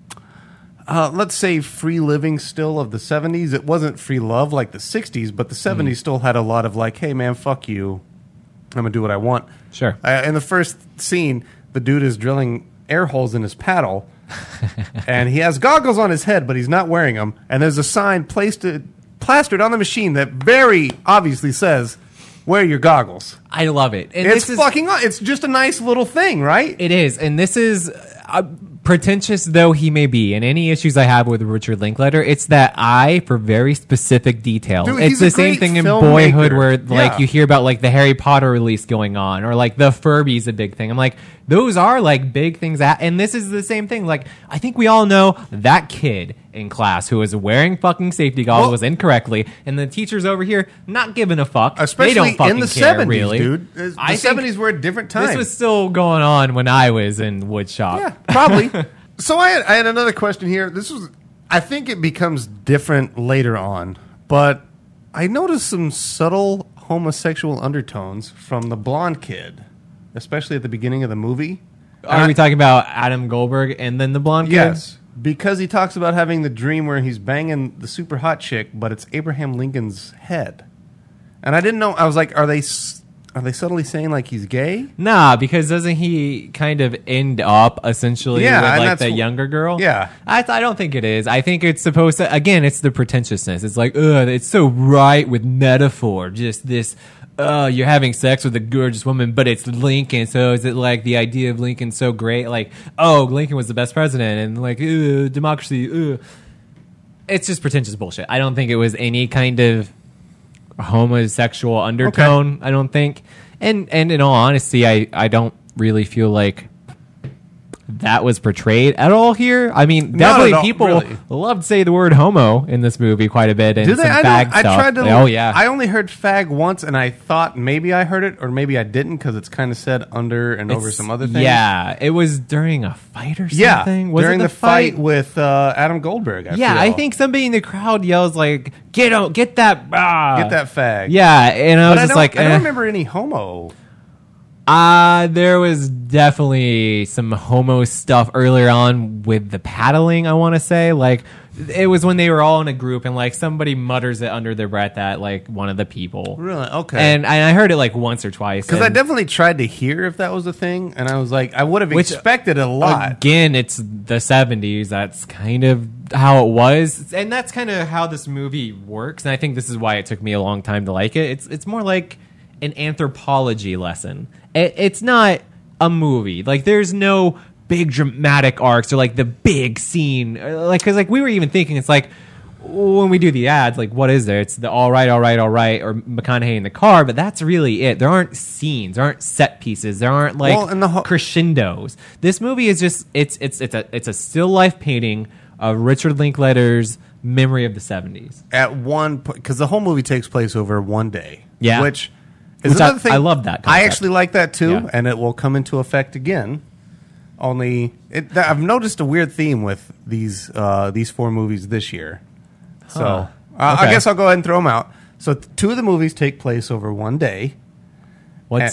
Let's say free living still of the 70s. It wasn't free love like the 60s, but the 70s still had a lot of like, hey man, fuck you. I'm going to do what I want. Sure. In the first scene, the dude is drilling air holes in his paddle, and he has goggles on his head, but he's not wearing them. And there's a sign plastered on the machine that very obviously says, wear your goggles. I love it. And It's this is, it's just a nice little thing, right? It is, and this is pretentious though he may be, and any issues I have with Richard Linklater, it's that eye for very specific details. Dude, it's he's the a same great thing in filmmaker. Boyhood, where like Yeah. you hear about like the Harry Potter release going on, or like the Furby's a big thing. I'm like, those are like big things, and this is the same thing. Like, I think we all know that kid in class who was wearing fucking safety goggles incorrectly, and the teachers over here not giving a fuck. Especially they don't fucking in the care, 70s, really. dude. The I think 70s were a different time. This was still going on when I was in woodshop. Yeah, probably. So I had another question here. I think it becomes different later on, but I noticed some subtle homosexual undertones from the blonde kid, especially at the beginning of the movie. Are we talking about Adam Goldberg and then the blonde kid? Yes, because he talks about having the dream where he's banging the super hot chick, but it's Abraham Lincoln's head. And I didn't know. I was like, are they subtly saying like he's gay? Nah, because doesn't he kind of end up essentially Yeah, and with like that's the younger girl? Yeah. I don't think it is. I think it's supposed to, again, it's the pretentiousness. It's like, it's so right with metaphor. Just this, you're having sex with a gorgeous woman, but it's Lincoln. So is it like the idea of Lincoln so great? Like, oh, Lincoln was the best president and like, democracy, It's just pretentious bullshit. I don't think it was any kind of homosexual undertone. I don't think, and in all honesty, I don't really feel like that was portrayed at all here. I mean, definitely people really. love to say the word homo in this movie quite a bit, and Do they? some I fag don't- I stuff. tried to. Oh yeah, I only heard fag once, and I thought maybe I heard it, or maybe I didn't, because it's kind of said under and over It's- some other things. Yeah, it was during a fight or Yeah, something. Was during it the fight with Adam Goldberg. I Yeah, feel. I think somebody in the crowd yells like, "Get out! Get that! Get that fag. Yeah, and I was But I just like, don't remember any homo. There was definitely some homo stuff earlier on with the paddling, I want to say. Like, it was when they were all in a group and, like, somebody mutters it under their breath at, like, one of the people. Really? Okay. And I heard it, like, once or twice. Because I and definitely tried to hear if that was a thing, and I was like, I would have expected a lot. Again, it's the 70s. That's kind of how it was. And that's kind of how this movie works. And I think this is why it took me a long time to like it. It's more like an anthropology lesson. It's not a movie. Like, there's no big dramatic arcs or like the big scene. Like, because like we were even thinking, it's like when we do the ads, like what is there? It's the all right, or McConaughey in the car, but that's really it. There aren't scenes, there aren't set pieces, there aren't like crescendos. This movie is just it's a still life painting of Richard Linklater's memory of the 70s. At one point, because the whole movie takes place over one day. Yeah. Which is another thing. I love that concept. I actually like that too, Yeah. and it will come into effect again. Only, I've noticed a weird theme with these 4 movies this year. So Okay. I guess I'll go ahead and throw them out. So 2 of the movies take place over one day. What?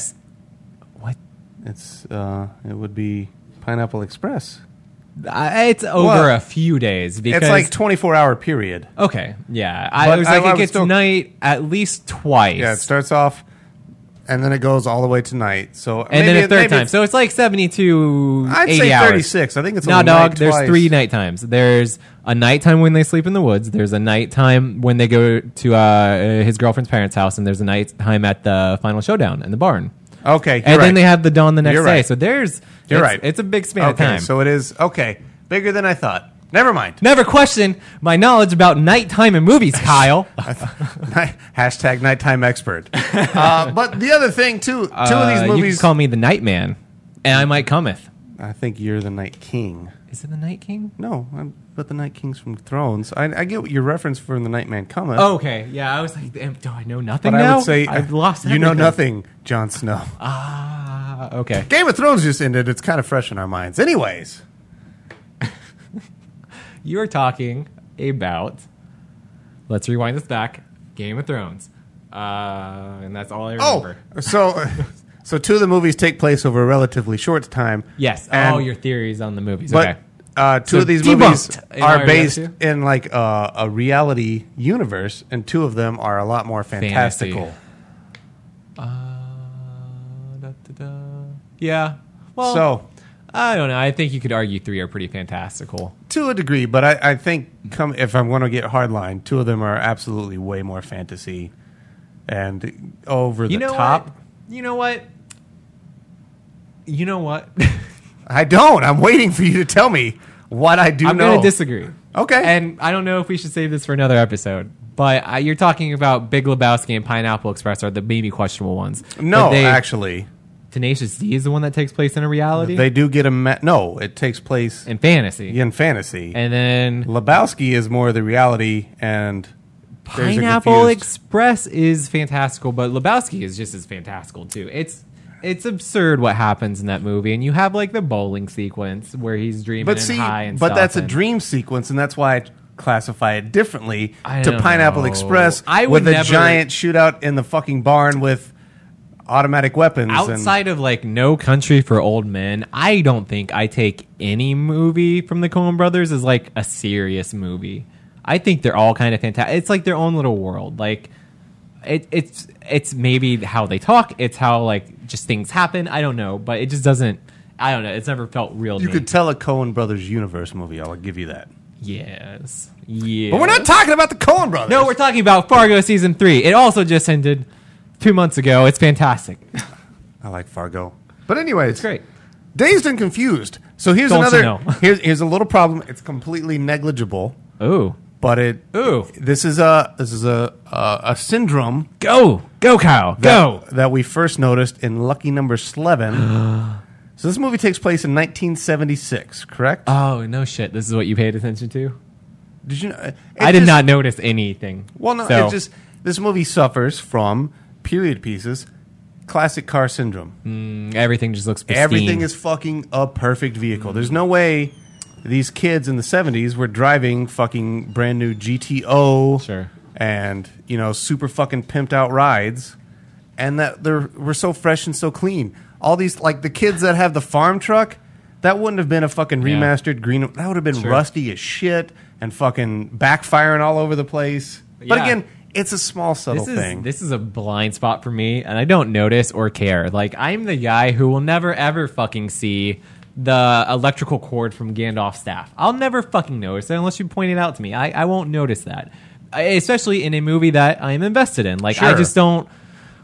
It's it would be Pineapple Express. It's over a few days because It's like 24-hour period. okay, yeah. But I was like, I it would gets still- night at least twice. Yeah, it starts off, and then it goes all the way to night. So and then a third time. So it's like 72, I'd 80 say hours. 36. I think it's No, only dog. night There's twice. 3 night times. There's a nighttime when they sleep in the woods. There's a nighttime when they go to his girlfriend's parents' house, and there's a nighttime at the final showdown in the barn. Okay, And then they have the dawn the next You're day. right. So there's You're it's, right. It's a big span of Okay, time. so it is bigger than I thought. Never mind. Never question my knowledge about nighttime in movies, Kyle. Hashtag nighttime expert. But the other thing too, 2 of these You movies. can call me the Night Man, and I might cometh. I think you're the Night King. Is it the Night King? No, but the Night King's from Thrones. I get what your reference for the Nightman cometh. Oh, okay. Yeah, I was like, do I know nothing but now? I would say I've lost you know everything. nothing, Jon Snow. Okay. Game of Thrones just ended. It's kind of fresh in our minds. Anyways, You are talking about, let's rewind this back, Game of Thrones. And that's all I remember. so 2 of the movies take place over a relatively short time. Yes. And- Your theories on the movies. But Okay. 2 So of these debunked. movies Am I are right, based Alexia? in like a reality universe, and 2 of them are a lot more fantastical. Yeah. Well, So, I don't know. I think you could argue 3 are pretty fantastical. to a degree, but I think if I'm going to get hardline, 2 of them are absolutely way more fantasy and over the top. What? You know what? You know what? I don't. I'm waiting for you to tell me what I do I'm know. going to disagree. Okay. And I don't know if we should save this for another episode. But you're talking about Big Lebowski and Pineapple Express are the maybe questionable ones. No, But actually. Tenacious D is the one that takes place in a reality? They do get no, it takes place in fantasy. in fantasy. And then Lebowski is more the reality, and there's a Pineapple confused- Express is fantastical, but Lebowski is just as fantastical too. It's absurd what happens in that movie, and you have like the bowling sequence where he's dreaming But and see, high and but stuff. that's a and- dream sequence, and that's why I classify it differently I to don't Pineapple know. Express I would with a never- giant shootout in the fucking barn with automatic weapons. Outside of like No Country for Old Men, I don't think I take any movie from the Coen Brothers as like a serious movie. I think they're all kind of fantastic. It's like their own little world. Like it's maybe how they talk. It's how like just things happen. I don't know, but it just doesn't. I don't know. It's never felt real. To you me. could tell a Coen Brothers universe movie. I'll give you that. Yes. Yeah. But we're not talking about the Coen Brothers. No, we're talking about Fargo season 3. It also just ended 2 months ago. It's fantastic. I like Fargo. But anyways, It's great. Dazed and Confused. So here's Don't you another. know? Here's a little problem. It's completely negligible, Ooh. but this is a syndrome Go, Kyle. Go. that we first noticed in Lucky Number 11. So this movie takes place in 1976, correct? Oh, no shit. This is what you paid attention to? Did you know? I did not notice anything. Well, no, So- it just this movie suffers from period pieces, classic car syndrome. Everything just looks pristine. Everything is fucking a perfect vehicle. There's no way these kids in the 70s were driving fucking brand new GTO Sure. and, super fucking pimped out rides, and that we're so fresh and so clean. All these, like the kids that have the farm truck, that wouldn't have been a fucking Yeah. remastered green. That would have been Sure. rusty as shit and fucking backfiring all over the place. But Yeah. again, it's a small, subtle thing. This is a blind spot for me, and I don't notice or care. Like, I'm the guy who will never, ever fucking see the electrical cord from Gandalf's staff. I'll never fucking notice it unless you point it out to me. I won't notice that. Especially in a movie that I am invested in. Like, I Sure. just don't...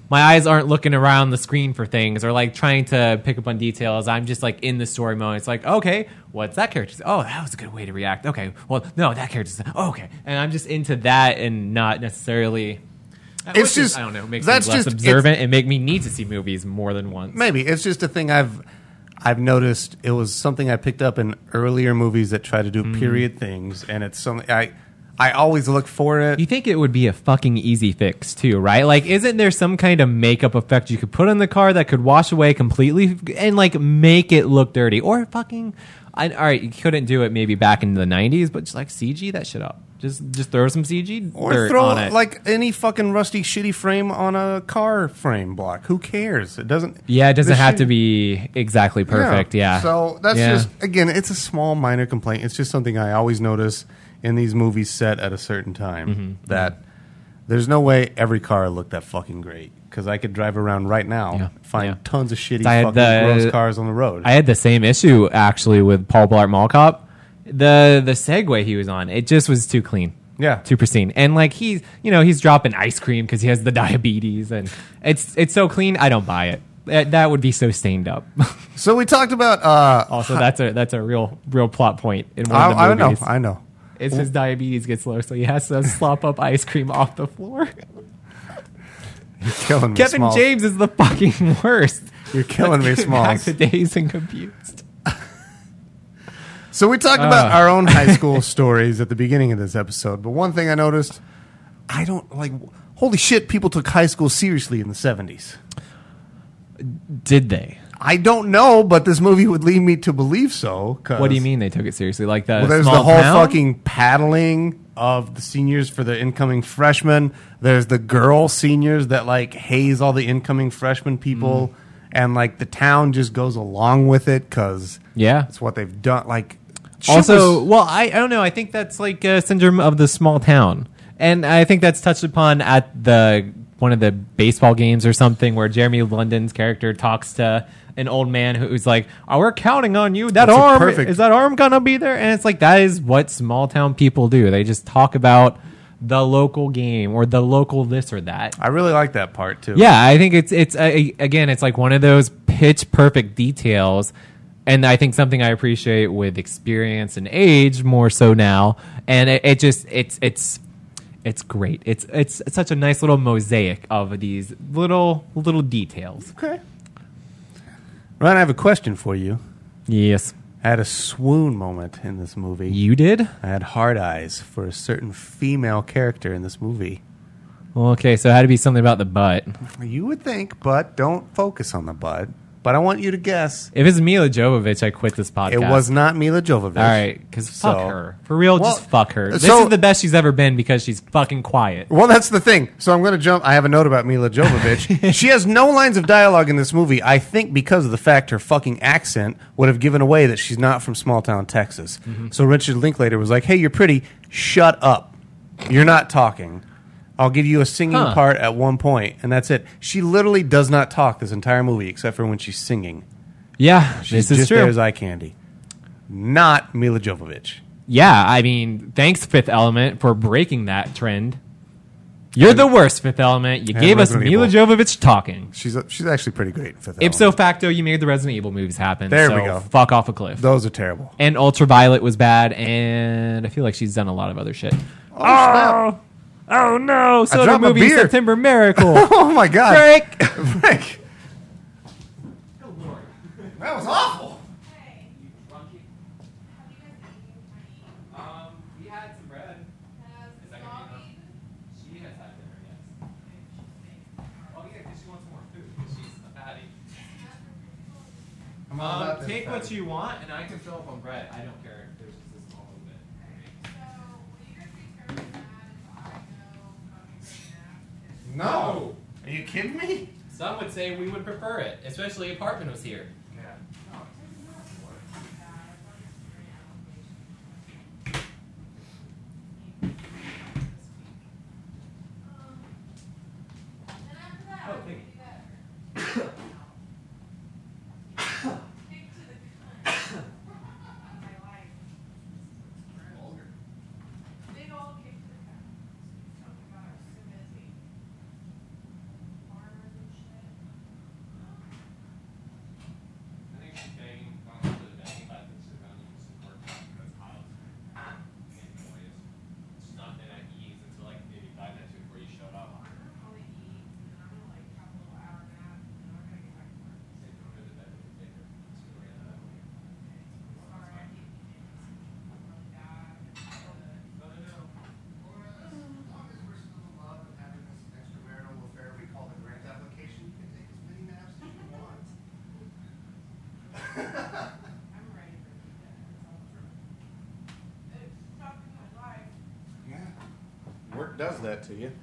my eyes aren't looking around the screen for things or like trying to pick up on details. I'm just like in the story mode. It's like, okay, what's that character? Oh, that was a good way to react. Okay, well, no, that character's okay, and I'm just into that and not necessarily. It's just I don't know. Makes that's me less just observant and make me need to see movies more than once. maybe it's just a thing I've noticed. It was something I picked up in earlier movies that try to do period things, and it's something I always look for it. You think it would be a fucking easy fix too, right? Like, isn't there some kind of makeup effect you could put on the car that could wash away completely and like make it look dirty? Or fucking, all right, you couldn't do it maybe back in the '90s, but just like CG that shit up. Just throw some CG Or dirt throw on it. like any fucking rusty shitty frame on a car frame block. Who cares? It doesn't. Yeah, it doesn't the have shit- to be exactly perfect. Yeah. So that's Yeah. just again, it's a small minor complaint. It's just something I always notice in these movies set at a certain time Mm-hmm. that there's no way every car looked that fucking great because I could drive around right now Yeah. find Yeah. tons of shitty I had fucking gross cars on the road. I had the same issue actually with Paul Blart Mall Cop. The Segway he was on, it just was too clean. Yeah. Too pristine. And like he's dropping ice cream because he has the diabetes and it's so clean, I don't buy it. That would be so stained up. So we talked about Also, that's a real plot point in one of the movies. I know. Is his diabetes gets low, so he has to slop up ice cream off the floor. You're killing me, Kevin Smalls. James is the fucking worst. You're killing me, Back Smalls. to Dazed and Confused. So we talked about our own high school stories at the beginning of this episode, but one thing I noticed, I don't like. Holy shit! People took high school seriously in the 70s. Did they? I don't know, but this movie would lead me to believe so. 'Cause, What do you mean they took it seriously? Like the Well, there's small the whole town? fucking paddling of the seniors for the incoming freshmen. There's the girl seniors that like haze all the incoming freshman people, and like the town just goes along with it because Yeah. it's what they've done. Like shit Also, was- well, I don't know. I think that's like a syndrome of the small town, and I think that's touched upon at one of the baseball games or something where Jeremy London's character talks to an old man who's like, "Oh, we're counting on you. That That's a arm perfect- is that arm gonna be there?" And it's like that is what small town people do. They just talk about the local game or the local this or that. I really like that part too. Yeah, I think it's again, it's like one of those pitch perfect details, and I think something I appreciate with experience and age more so now. And it just it's great. It's such a nice little mosaic of these little details. Okay. Ryan, I have a question for you. Yes, I had a swoon moment in this movie. you did. I had hard eyes for a certain female character in this movie. Well, okay, so it had to be something about the butt. You would think, but don't focus on the butt. But I want you to guess. If it's Mila Jovovich, I quit this podcast. It was not Mila Jovovich. All right, because fuck So- her. For real, Well, just fuck her. This so- is the best she's ever been because she's fucking quiet. Well, that's the thing. So I'm going to jump. I have a note about Mila Jovovich. She has no lines of dialogue in this movie, I think because of the fact her fucking accent would have given away that she's not from small town Texas. So Richard Linklater was like, hey, you're pretty. Shut up. You're not talking. I'll give you a singing Huh. part at one point, and that's it. She literally does not talk this entire movie except for when she's singing. Yeah, She's this is just true. there as eye candy. Not Mila Jovovich. Yeah, I mean, thanks Fifth Element for breaking that trend. You're the worst, Fifth Element. You And gave us Resident Mila Evil. Jovovich talking. She's actually pretty great. in Fifth Ipso Element. facto, you made the Resident Evil movies happen. There so we go. Fuck off a cliff. Those are terrible. And Ultraviolet was bad, and I feel like she's done a lot of other shit. Oh, Oh no! So the dropped my movie beer. September Miracle. oh my God. Break. Frank. That was awful. We had some bread. She has had dinner, yes. Oh yeah, because she wants more food because she's a fatty. Take what you want, and I can fill up on bread. I don't care if there's just a small little bit. No. Are you kidding me? Some would say we would prefer it, especially if Hartman was here. Oh, thank you. that to you.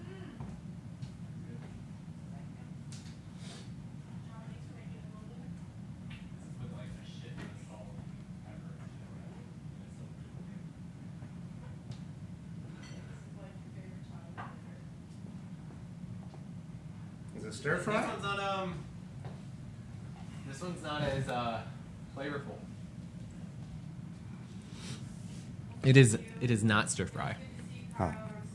Is it stir fry? This one's not as flavorful. It is not stir fry. Huh.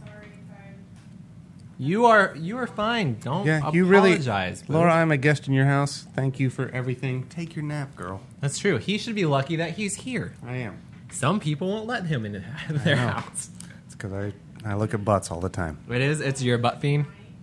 You are fine. Don't Yeah, you really, apologize. bro. Laura. I'm a guest in your house. Thank you for everything. Take your nap, girl. That's true. He should be lucky that he's here. I am. Some people won't let him in their know. house. It's because I look at butts all the time. It's your butt fiend.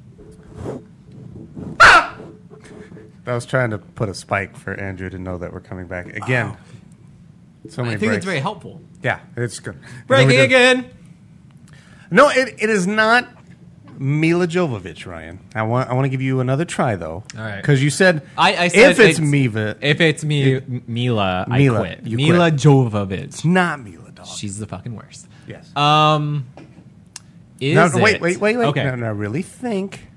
I was trying to put a spike for Andrew to know that we're coming back again. So many I think breaks. it's very helpful. Yeah, it's good. Breaking again. No, it is not Mila Jovovich, Ryan. I want to give you another try though. All right. Because you said, I said if it's Mila, If it's Mila, I Mila, quit. you Mila quit. Jovovich. it's not Mila, dog. She's the fucking worst. Yes. Is Now, it? wait. Okay. Now, really think.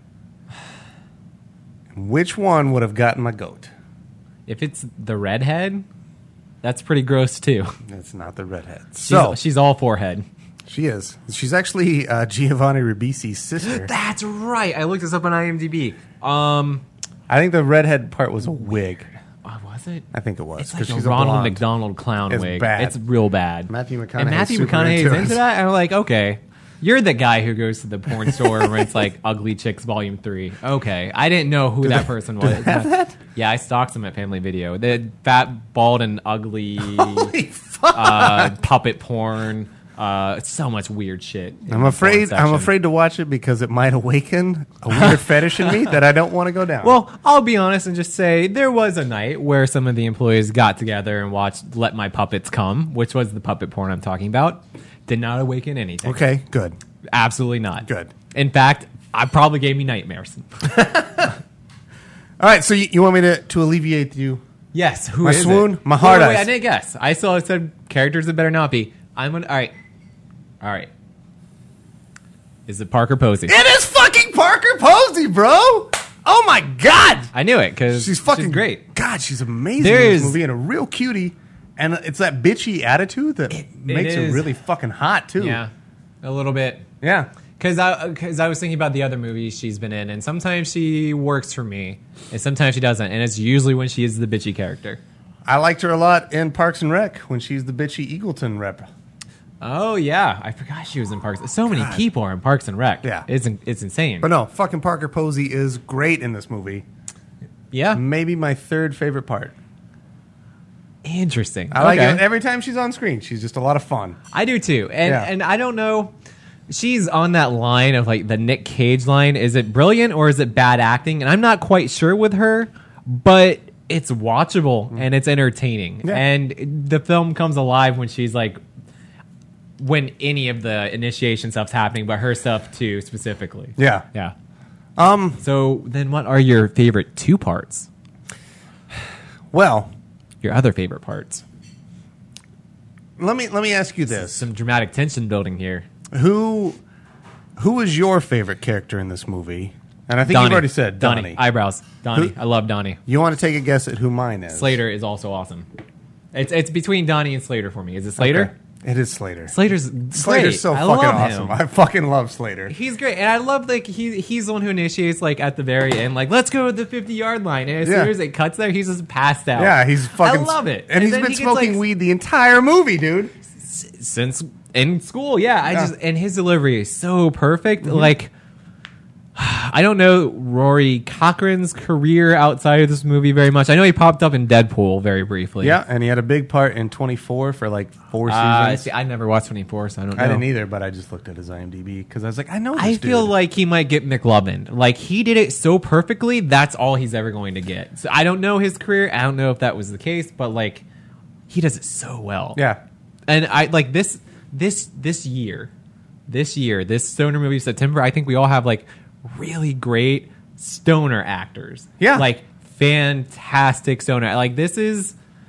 Which one would have gotten my goat? If it's the redhead, that's pretty gross too. It's not the redhead. So She's all forehead. she is. She's actually Giovanni Ribisi's sister. That's right. I looked this up on IMDb. I think the redhead part was a wig. Was it? I think it was It's because like she's a Ronald blonde. McDonald clown It's wig. bad. It's real bad. Matthew McConaughey's And Matthew super McConaughey's into into it. that. I'm like, okay, you're the guy who goes to the porn store and rents like Ugly Chicks Volume 3. Okay, I didn't know who that person was. Yeah, I stalked him at Family Video. The fat, bald, and ugly Holy fuck! puppet porn. So much weird shit. in I'm the afraid. porn I'm section. afraid to watch it because it might awaken a weird fetish in me that I don't want to go down. Well, I'll be honest and just say there was a night where some of the employees got together and watched Let My Puppets Come, which was the puppet porn I'm talking about. Did not awaken anything. okay, good. Absolutely not. Good. In fact, I probably gave me nightmares. All right, so you want me to alleviate you? Yes. Who My is swoon? it? My hard Wait, eyes. I didn't guess. I still said characters that better not be. I'm gonna. All right. Is it Parker Posey? It is fucking Parker Posey, bro. Oh my god, I knew it because she's fucking great. God, she's amazing There in this is- movie and a real cutie. And it's that bitchy attitude that makes her is. really fucking hot too. Yeah, a little bit. Yeah. Because I was thinking about the other movies she's been in, and sometimes she works for me, and sometimes she doesn't, and it's usually when she is the bitchy character. I liked her a lot in Parks and Rec when she's the bitchy Eagleton rep. Oh yeah, I forgot she was in Parks. So many people are in Parks and Rec. Yeah. it's insane. But no, fucking Parker Posey is great in this movie. Yeah, Maybe my third favorite part. interesting. I like Okay. it every time she's on screen. She's just a lot of fun. I do too, and Yeah. and I don't know. She's on that line of like the Nick Cage line. Is it brilliant or is it bad acting? And I'm not quite sure with her, but it's watchable and it's entertaining. Yeah. And the film comes alive when she's like, when any of the initiation stuff's happening, but her stuff too specifically. Yeah. Yeah. So then, what are your favorite two parts? Well, Your other favorite parts? let me ask you this. Some dramatic tension building here. Who is your favorite character in this movie? And I think you've already said Donnie. Eyebrows. Donnie. Who- I love Donnie. You want to take a guess at who mine is? Slater is also awesome. It's between Donnie and Slater for me. Is it Slater? Okay. It is Slater. Slater's great. Slater's so I fucking love awesome. him. I fucking love Slater. He's great, and I love like he's the one who initiates like at the very end, like let's go to the 50-yard line, and as Yeah. soon as it cuts there, he's just passed out. Yeah, he's fucking. I love it, And he's then been he gets, smoking like, weed the entire movie, dude. since in school. Yeah, I Yeah. just and his delivery is so perfect. Like I don't know Rory Cochran's career outside of this movie very much. I know he popped up in Deadpool very briefly. Yeah, and he had a big part in 24 for like 4 seasons. See, I never watched 24, so I don't know. I didn't either, but I just looked at his IMDb because I was like, I know this I feel dude. like he might get McLovin. Like he did it so perfectly, that's all he's ever going to get. So I don't know his career. I don't know if that was the case, but like he does it so well. Yeah. And I like this year, this stoner movie September. I think we all have like really great stoner actors. Yeah. like fantastic stoner. Like this is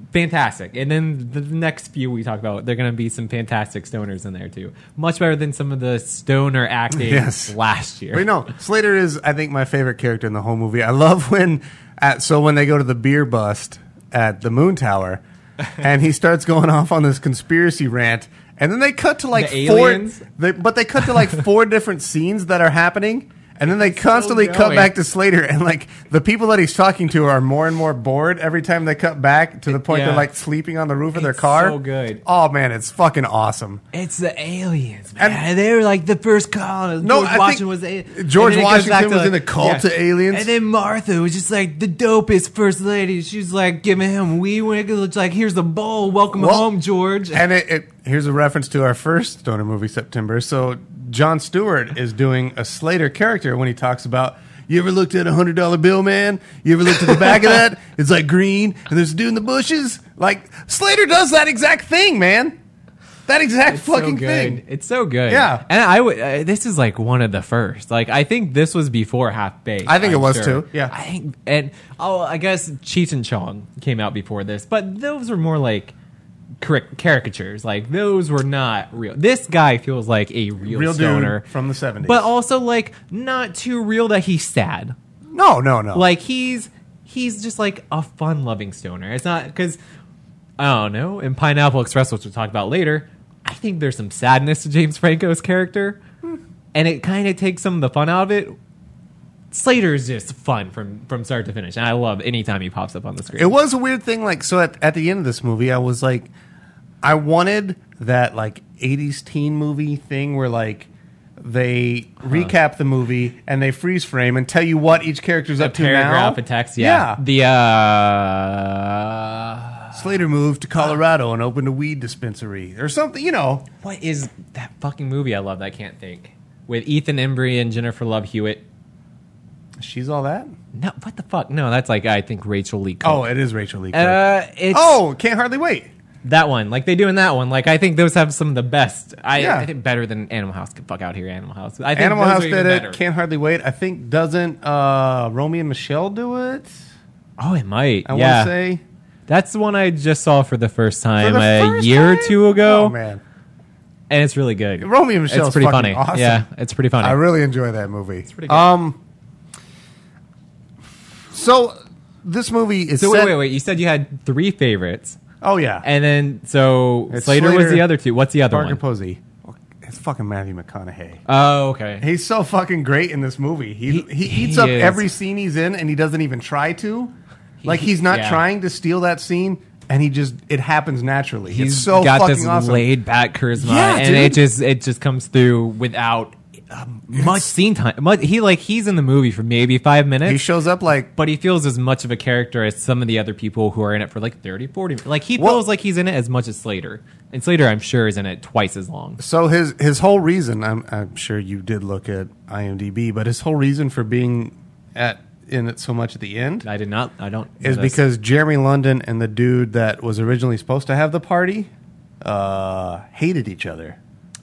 fantastic. And then the next few we talk about, they're going to be some fantastic stoners in there too. Much better than some of the stoner acting last year. But no, Slater is, I think, my favorite character in the whole movie. I love when they go to the beer bust at the Moon Tower, and he starts going off on this conspiracy rant, and then they cut to like The aliens? they cut to like 4 different scenes that are happening. And then they constantly cut back to Slater, and like the people that he's talking to are more and more bored every time they cut back to the point they're like sleeping on the roof of their car. So good. Oh man, it's fucking awesome. It's the aliens, man. And they were like the first colonists. No, George Washington was George Washington was in a cult to aliens, and then Martha was just like the dopest first lady. She's like giving him wee wiggles. It's like, here's the bowl. Welcome home, George. And here's a reference to our first stoner movie, September. So Jon Stewart is doing a Slater character when he talks about, you ever looked at a $100 bill, man? You ever looked at the back of that? It's like green, and there's a dude in the bushes. Like, Slater does that exact thing, man. That exact fucking thing. It's so good. Yeah. And I would. This is like one of the first. Like, I think this was before Half Baked. I think it was sure. too. Yeah. I think, and I guess Cheech and Chong came out before this, but those were more like caricatures. Like, those were not real. This guy feels like a real stoner dude from the 70s, but also like not too real that he's sad. No. Like, he's just like a fun-loving stoner. It's not because, I don't know, in Pineapple Express, which we'll talk about later, I think there's some sadness to James Franco's character, and it kind of takes some of the fun out of it. Slater is just fun from start to finish, and I love any time he pops up on the screen. It was a weird thing. Like, so at the end of this movie, I was like, I wanted that like 80s teen movie thing where like they recap the movie and they freeze frame and tell you what each character's up to now. Paragraph of text, yeah. The Slater moved to Colorado and opened a weed dispensary or something, you know. What is that fucking movie I love that I can't think? With Ethan Embry and Jennifer Love Hewitt. She's All That? No, what the fuck? No, that's like, I think, Rachel Lee Cook. Oh, it is Rachel Lee Cook. Can't Hardly Wait. That one. Like, they do in that one. Like, I think those have some of the best. I think better than Animal House. Get fuck out here, Animal House. I think Animal House did it. Better. Can't Hardly Wait. I think doesn't Romy and Michelle do it? Oh, it might. I want to say. That's the one I just saw for the first time a year or two ago. Oh, man. And it's really good. Romy and Michelle is pretty fucking funny. awesome. Yeah, it's pretty funny. I really enjoy that movie. It's pretty good. So this movie is So set... wait. You said you had 3 favorites. Oh, yeah. And then, so It's Slater was the other 2. What's the other Parker one? Posey. It's fucking Matthew McConaughey. Oh, okay. He's so fucking great in this movie. He eats up every scene he's in, and he doesn't even try to. Like, he's not trying to steal that scene, and it happens naturally. He's it's so got fucking this awesome. laid back charisma, Yeah, and dude. it just comes through without much scene time. He's in the movie for maybe 5 minutes. He shows up like... But he feels as much of a character as some of the other people who are in it for like 30, 40 minutes. Like, he feels like he's in it as much as Slater. And Slater, I'm sure, is in it twice as long. So his whole reason, I'm sure you did look at IMDb, but his whole reason for being in it so much at the end... I did not. I don't. Is because Jeremy London and the dude that was originally supposed to have the party hated each other.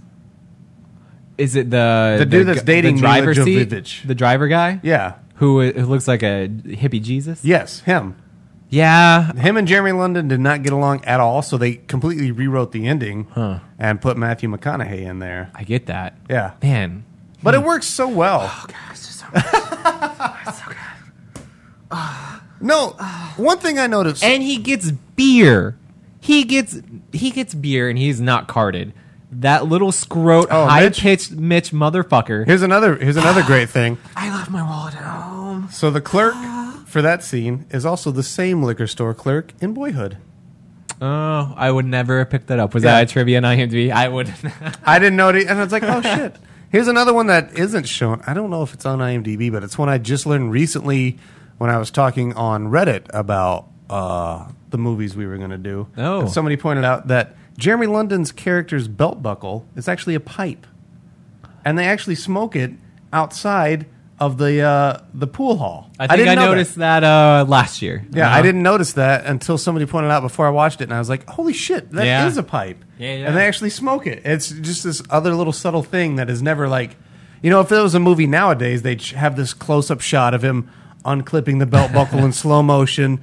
Is it the dude that's dating the driver Mila seat? Jovovich? The driver guy? Yeah. Who looks like a hippie Jesus? Yes, him. Yeah. Him and Jeremy London did not get along at all, so they completely rewrote the ending and put Matthew McConaughey in there. I get that. Yeah. Man. But it works so well. Oh, God, it's just so good. It's so good. No, one thing I noticed... And he gets beer. He gets beer, and he's not carded. That little scrote, high-pitched Mitch motherfucker. Here's another great thing. I left my wallet at home. So the clerk for that scene is also the same liquor store clerk in Boyhood. Oh, I would never have picked that up. Was that a trivia on IMDb? I would. I didn't know it, and I was like, oh, shit. Here's another one that isn't shown. I don't know if it's on IMDb, but it's one I just learned recently when I was talking on Reddit about the movies we were going to do. Oh. And somebody pointed out that Jeremy London's character's belt buckle is actually a pipe. And they actually smoke it outside of the pool hall. I think I noticed that last year. Yeah, I didn't notice that until somebody pointed out before I watched it, and I was like, holy shit, that is a pipe. Yeah. And they actually smoke it. It's just this other little subtle thing that is never like... You know, if it was a movie nowadays, they'd have this close-up shot of him unclipping the belt buckle in slow motion,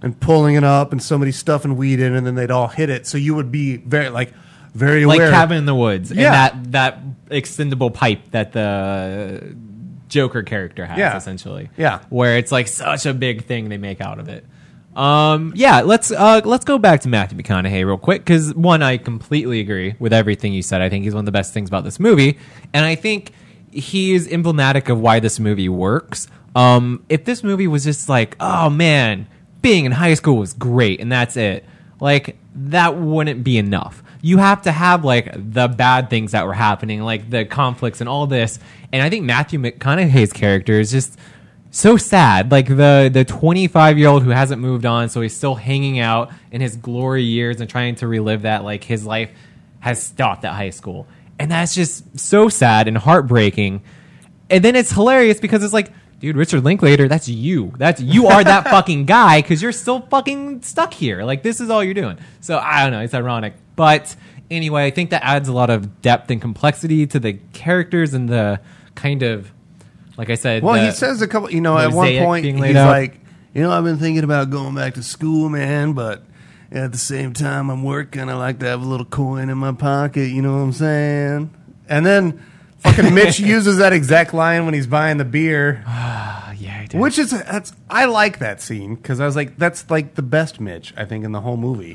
and pulling it up, and somebody stuffing weed in, and then they'd all hit it. So you would be very aware. Like Cabin in the Woods, Yeah. and that extendable pipe that the Joker character has, Yeah. essentially. Yeah. Where it's like such a big thing they make out of it. Let's go back to Matthew McConaughey real quick, because one, I completely agree with everything you said. I think he's one of the best things about this movie, and I think he's emblematic of why this movie works. If this movie was just like, oh man, being in high school was great, and that's it, like, that wouldn't be enough. You have to have like the bad things that were happening, like the conflicts and all this. And I think Matthew McConaughey's character is just so sad. Like the 25-year-old who hasn't moved on, so he's still hanging out in his glory years and trying to relive that. Like his life has stopped at high school, and that's just so sad and heartbreaking. And then it's hilarious because it's like, dude, Richard Linklater, that's you. You are that fucking guy, because you're still fucking stuck here. Like, this is all you're doing. So, I don't know. It's ironic. But anyway, I think that adds a lot of depth and complexity to the characters and the kind of, like I said. Well, he says a couple, at one mosaic point, being he's laid out. like, I've been thinking about going back to school, man, but at the same time I'm working, I like to have a little coin in my pocket, you know what I'm saying? And then fucking Mitch uses that exact line when he's buying the beer. Yeah, I did. Which is, I like that scene, because I was like, that's like the best Mitch, I think, in the whole movie.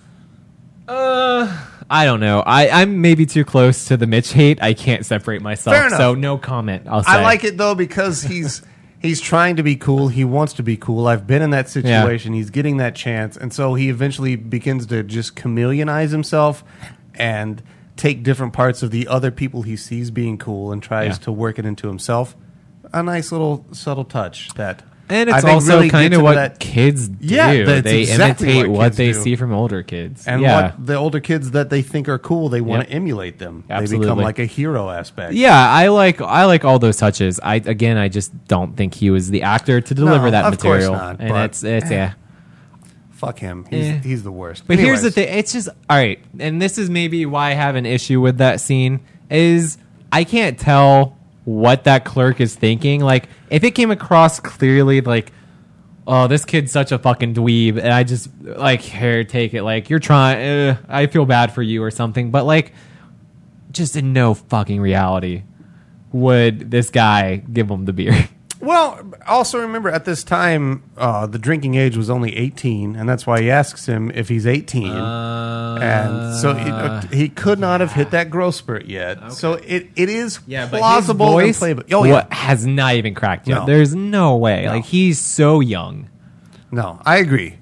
I don't know. I'm maybe too close to the Mitch hate. I can't separate myself. Fair enough. So no comment, I'll say. I like it, though, because he's trying to be cool. He wants to be cool. I've been in that situation. Yeah. He's getting that chance. And so he eventually begins to just chameleonize himself and take different parts of the other people he sees being cool and tries to work it into himself. A nice little subtle touch that... And it's I think also really kind of gets what into that- kids do. Yeah, that's they exactly imitate what what kids they do. see from older kids. And what the older kids that they think are cool, they want to emulate them. Absolutely. They become like a hero aspect. Yeah, I like all those touches. I just don't think he was the actor to deliver that of course material. not, and but- it's yeah. Fuck him. Eh. He's the worst. But here's the Anyways. thing. It's just all right, and this is maybe why I have an issue with that scene is I can't tell what that clerk is thinking. Like if it came across clearly like, oh, this kid's such a fucking dweeb, and I just like, here, take it. Like you're trying. I feel bad for you or something. But like, just in no fucking reality would this guy give him the beer. Well, also remember at this time, the drinking age was only 18, and that's why he asks him if he's 18. And so he could not have hit that growth spurt yet. Okay. So it is plausible but and his voice playable. has not even cracked yet. No. There's no way. No. Like he's so young. No, I agree.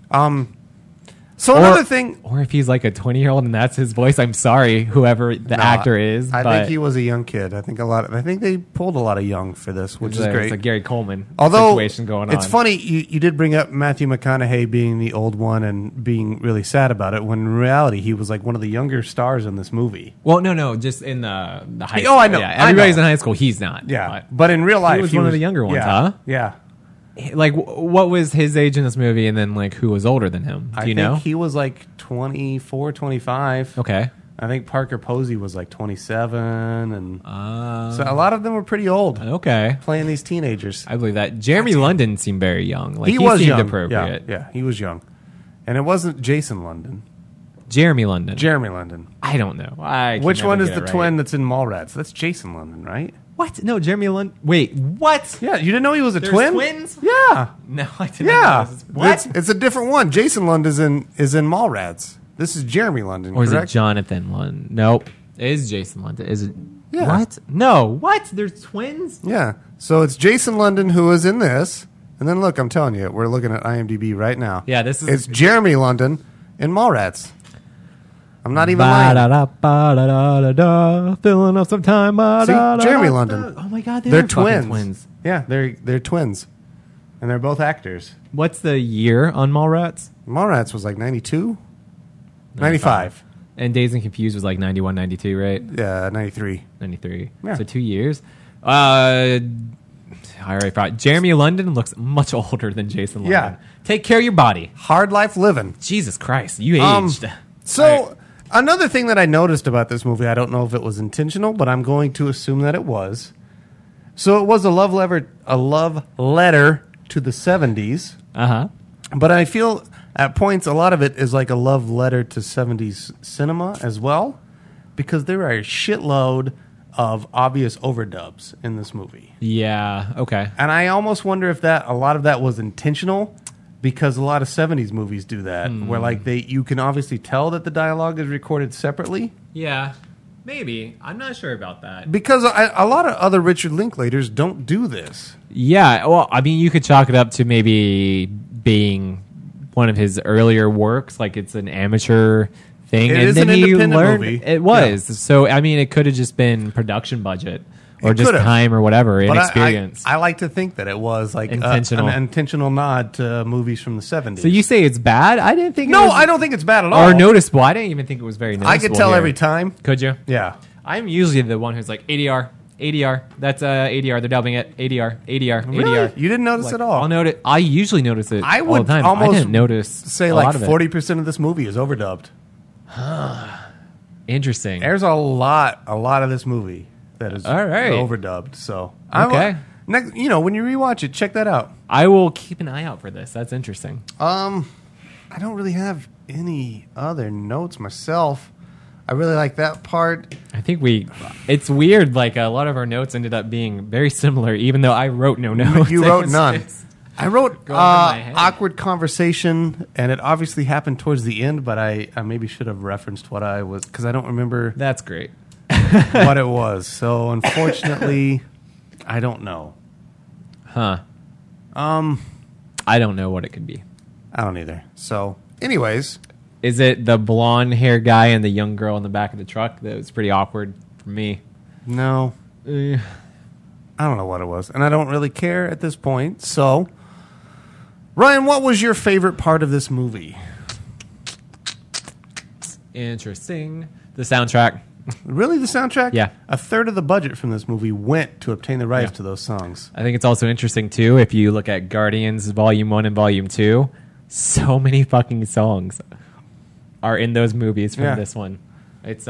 So another thing... Or if he's like a 20-year-old and that's his voice, I'm sorry, whoever the actor is. I but think he was a young kid. I think they pulled a lot of young for this, which is great. It's a Gary Coleman situation going on. It's funny, you did bring up Matthew McConaughey being the old one and being really sad about it, when in reality he was like one of the younger stars in this movie. Well, no, just in the high school. Oh, I know. Yeah, everybody's I know. in high school. He's not. Yeah, but in real life, he was one of the younger ones, huh? Yeah. Like, what was his age in this movie, and then like who was older than him? Do you know? He was like 24, 25. Okay. I think Parker Posey was like 27, and so a lot of them were pretty old. Okay. Playing these teenagers. I believe that. Jeremy London seemed very young. Like, he was seemed young. appropriate. Yeah, he was young. And it wasn't Jason London. Jeremy London. Jeremy London. I don't know. Which one is the twin that's in Mallrats? That's Jason London, right? What? No, Jeremy London. Wait, what? Yeah, you didn't know he was a There's twin? twins? Yeah. No, I didn't Yeah. know. What? It's a different one. Jason London is in Mallrats. This is Jeremy London, Or is correct? it Jonathan London? Nope. It is Jason London. Is it? Yeah. What? No. What? There's twins? Yeah. So it's Jason London who is in this. And then look, I'm telling you, we're looking at IMDb right now. Yeah, this is... It's Jeremy London in Mallrats. I'm not even lying. Ba-da-da-ba-da-da-da-da, filling up some time. See, Jeremy London. Oh my God, They're are fucking twins. Yeah, they're twins. And they're both actors. What's the year on Mallrats? Mallrats was like 92? 95. And Dazed and Confused was like 91, 92, right? Yeah, 93. 93. Yeah. So 2 years. I already forgot. Jeremy London looks much older than Jason London. Yeah. Take care of your body. Hard life living. Jesus Christ, you aged. So, another thing that I noticed about this movie, I don't know if it was intentional, but I'm going to assume that it was. So it was a love letter to the 70s. Uh-huh. But I feel at points a lot of it is like a love letter to 70s cinema as well, because there are a shitload of obvious overdubs in this movie. Yeah. Okay. And I almost wonder if a lot of that was intentional, because a lot of 70s movies do that, where like you can obviously tell that the dialogue is recorded separately. Yeah. Maybe. I'm not sure about that. Because a lot of other Richard Linklaters don't do this. Yeah. Well, I mean, you could chalk it up to maybe being one of his earlier works, like it's an amateur thing. It and is then an he independent learned movie. it was. Yeah. So, I mean, it could have just been production budget or It just could've. time or whatever, But inexperience. I like to think that it was like Intentional. an intentional nod to movies from the 70s. So you say it's bad? I didn't think it No, was, I don't think it's bad at all. or noticeable. I didn't even think it was very noticeable. I could tell here. every time. Could you? Yeah. I'm usually the one who's like ADR, ADR. That's ADR. They're dubbing it ADR, ADR, Really? ADR. You didn't notice Like, at all? I'll note it. I usually notice it. I all would the time. almost I didn't notice. say a like lot of it. 40% of this movie is overdubbed. Interesting. There's a lot of this movie that is All right. overdubbed. So Okay. next, when you rewatch it, check that out. I will keep an eye out for this. That's interesting. I don't really have any other notes myself. I really like that part. I think it's weird. Like a lot of our notes ended up being very similar, even though I wrote no notes. You It wrote was none. just- I wrote Go over my head. awkward conversation, and it obviously happened towards the end, but I maybe should have referenced what I was, because I don't remember That's great. what it was. So unfortunately, I don't know. Huh. I don't know what it could be. I don't either. So anyways, Is it the blonde hair guy and the young girl in the back of the truck? That was pretty awkward for me. no, I don't know what it was, and I don't really care at this point. So, Ryan, what was your favorite part of this movie? Interesting. The soundtrack. Really, the soundtrack? Yeah. A third of the budget from this movie went to obtain the rights Yeah. to those songs. I think it's also interesting, too, if you look at Guardians Volume 1 and Volume 2, so many fucking songs are in those movies from Yeah. this one. It's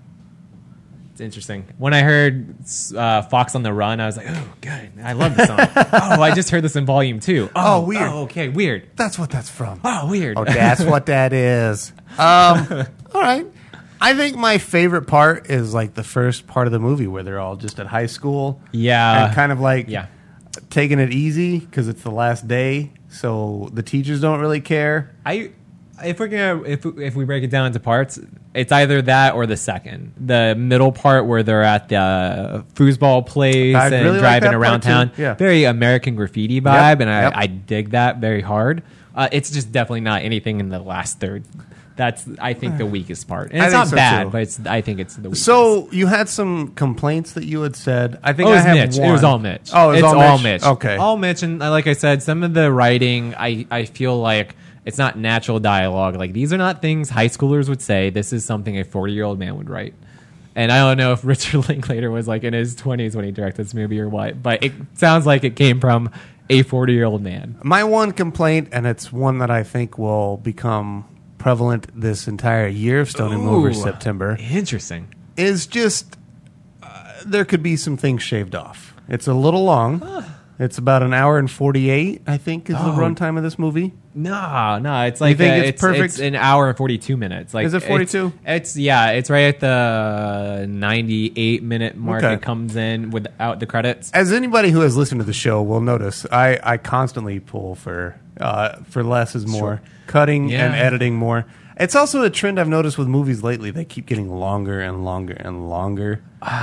interesting. When I heard Fox on the Run, I was like, oh, good. I love the song. Oh, I just heard this in Volume 2. Oh, weird. Oh, okay, weird. That's what that's from. Oh, weird. Oh, that's what that is. All right. I think my favorite part is like the first part of the movie where they're all just at high school. Yeah. And kind of like Yeah. taking it easy because it's the last day. So the teachers don't really care. If we break it down into parts, it's either that or the second. The middle part where they're at the foosball place I and really like driving that around part, too. town. Yeah. Very American Graffiti vibe, and Yep. I dig that very hard. It's just definitely not anything in the last third. That's, I think, the weakest part. And I it's think not so, bad, too. but I think it's the weakest. So you had some complaints that you had said. I think Oh, it I was have Mitch. one. It was all Mitch. Oh, it was it's all Mitch? Mitch. Okay. All Mitch, and like I said, some of the writing, I feel like it's not natural dialogue. Like, these are not things high schoolers would say. This is something a 40-year-old man would write. And I don't know if Richard Linklater was like in his 20s when he directed this movie or what, but it sounds like it came from a 40-year-old man. My one complaint, and it's one that I think will become prevalent this entire year of Stone and Mover Ooh, September, Interesting. is just there could be some things shaved off. It's a little long. It's about an hour and 48, I think, is the Oh. runtime of this movie. No, it's like think it's it's perfect? It's an hour and 42 minutes. Like, Is it 42? It's it's right at the 98-minute mark. Okay. It comes in without the credits. As anybody who has listened to the show will notice, I constantly pull for less is more, Sure. cutting Yeah. and editing more. It's also a trend I've noticed with movies lately. They keep getting longer and longer and longer.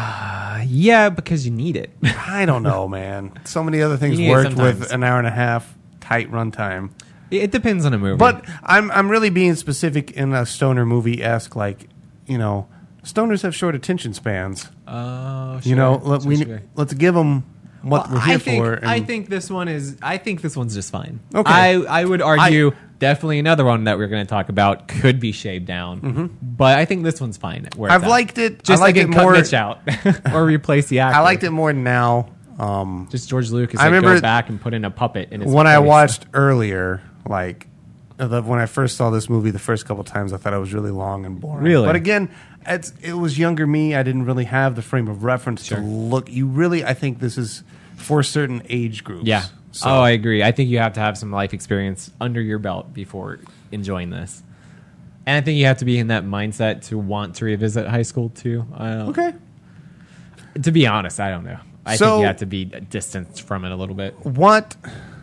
Yeah, because you need it. I don't know, man. So many other things You need it worked with sometimes. an hour and a half tight runtime. It depends on a movie. But I'm really being specific in a stoner movie-esque, like, stoners have short attention spans. oh, You know, sure. let's give them what we're here for. I think this one's just fine. Okay. I would argue definitely another one that we're going to talk about could be shaved down, but I think this one's fine. Where I've it's at. liked it. Just I liked like it cut more. Mitch out or replace the actor. I liked it more now. Just George Lucas. I remember go back and put in a puppet in his When I place. watched earlier, like when I first saw this movie the first couple times, I thought it was really long and boring. Really? But again, it was younger me. I didn't really have the frame of reference to look. I think this is for certain age groups. Yeah. So, I agree. I think you have to have some life experience under your belt before enjoying this. And I think you have to be in that mindset to want to revisit high school too. okay. To be honest, I don't know. I So- think you have to be distanced from it a little bit. What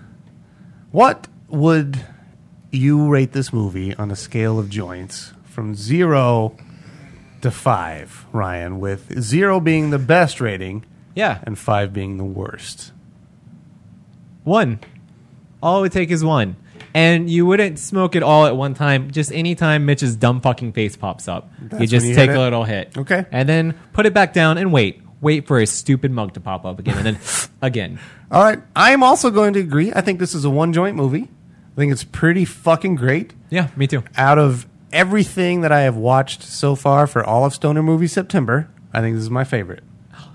would you rate this movie on a scale of joints from 0 to 5, Ryan, with 0 being the best rating Yeah. and 5 being the worst? 1. All it would take is 1. And you wouldn't smoke it all at one time. Just anytime Mitch's dumb fucking face pops up, That's you just when you take hit a it? little hit. Okay. And then put it back down and wait. Wait for his stupid mug to pop up again. And then again. All right. I'm also going to agree. I think this is a one-joint movie. I think it's pretty fucking great. Yeah, me too. Out of everything that I have watched so far for all of Stoner Movie September, I think this is my favorite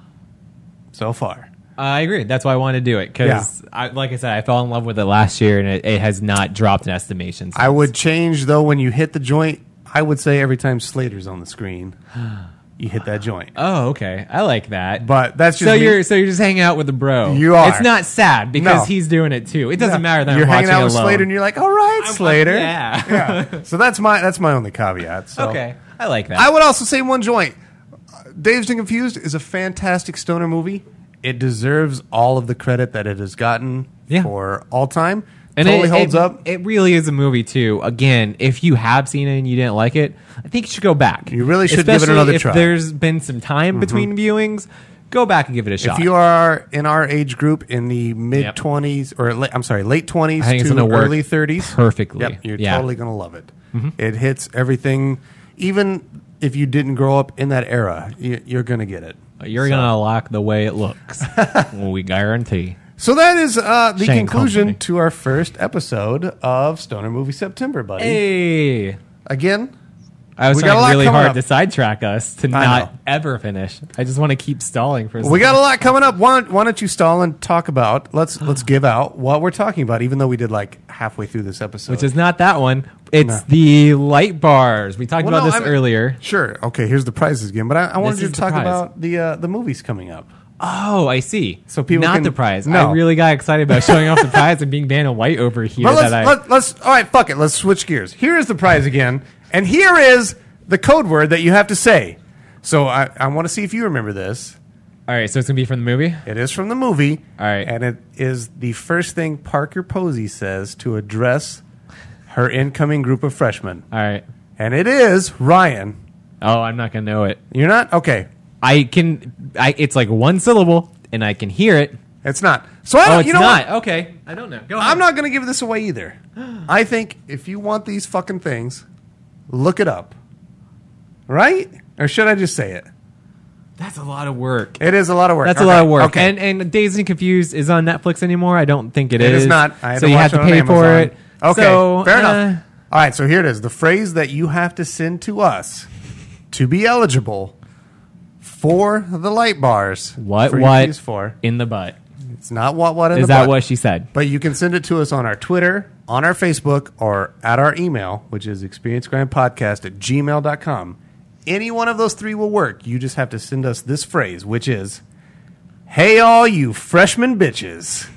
so far. I agree. That's why I wanted to do it. Because, like I said, I fell in love with it last year, and it has not dropped in estimation. I would change, though, when you hit the joint, I would say every time Slater's on the screen, you hit that joint. Oh, okay. I like that. But that's just so me. you're just hanging out with a bro. You are. It's not sad because No. he's doing it too. It doesn't matter that you're I'm hanging watching out with alone. Slater, and you're like, "All right, Slater." Yeah. Yeah. So that's my only caveat. So. Okay. I like that. I would also say one joint. Dazed and Confused is a fantastic stoner movie. It deserves all of the credit that it has gotten Yeah. for all time. and Totally holds up. It really is a movie too. Again, if you have seen it and you didn't like it, I think you should go back. You really should give it Especially another if try. there's been some time between viewings, go back and give it a shot. If you are in our age group in the mid 20s or late 20s I think it's to gonna work early 30s, perfectly. Yep, you're Yeah. totally going to love it. It hits everything. Even if you didn't grow up in that era, you're going to get it. You're gonna like the way it looks. We guarantee. So that is the Shane conclusion Company. to our first episode of Stoner Movie September, buddy. Hey, Again, I was We got a trying lot really coming hard up. to sidetrack us to I not know. ever finish. I just want to keep stalling for. we got a lot coming up. Why don't you stall and talk about? Let's give out what we're talking about, even though we did like halfway through this episode. which is not that one. It's No. the light bars. We talked Well, about no, this I mean- earlier. Sure. Okay, here's the prizes again. But I wanted This you is to the talk prize. about the movies coming up. Oh, I see. So people not can- the prize. No. I really got excited about showing off the prize and being Vanna White over here. But that let's all right, fuck it. Let's switch gears. Here is the prize again, and here is the code word that you have to say. So I want to see if you remember this. All right, so it's gonna be from the movie. It is from the movie. All right. And it is the first thing Parker Posey says to address her incoming group of freshmen. All right. And it is Ryan. Oh, I'm not gonna know it. You're not? Okay. I can. It's like one syllable, and I can hear it. It's not. So I don't, Oh, it's you know not. what? Okay, I don't know. Go ahead. I'm not going to give this away either. I think if you want these fucking things, look it up. Right? Or should I just say it? That's a lot of work. It is a lot of work. That's Okay. a lot of work. Okay. And Dazed and Confused is on Netflix anymore. I don't think It is not. I had so to you watch have it to on pay for Amazon. it. Okay, So, fair enough. All right, so here it is. The phrase that you have to send to us to be eligible for the light bars. What for your what PS4. in the butt? It's not what in Is the that butt. what she said? But you can send it to us on our Twitter, on our Facebook, or at our email, which is experiencegrindpodcast@gmail.com. Any one of those three will work. You just have to send us this phrase, which is, "Hey, all you freshman bitches."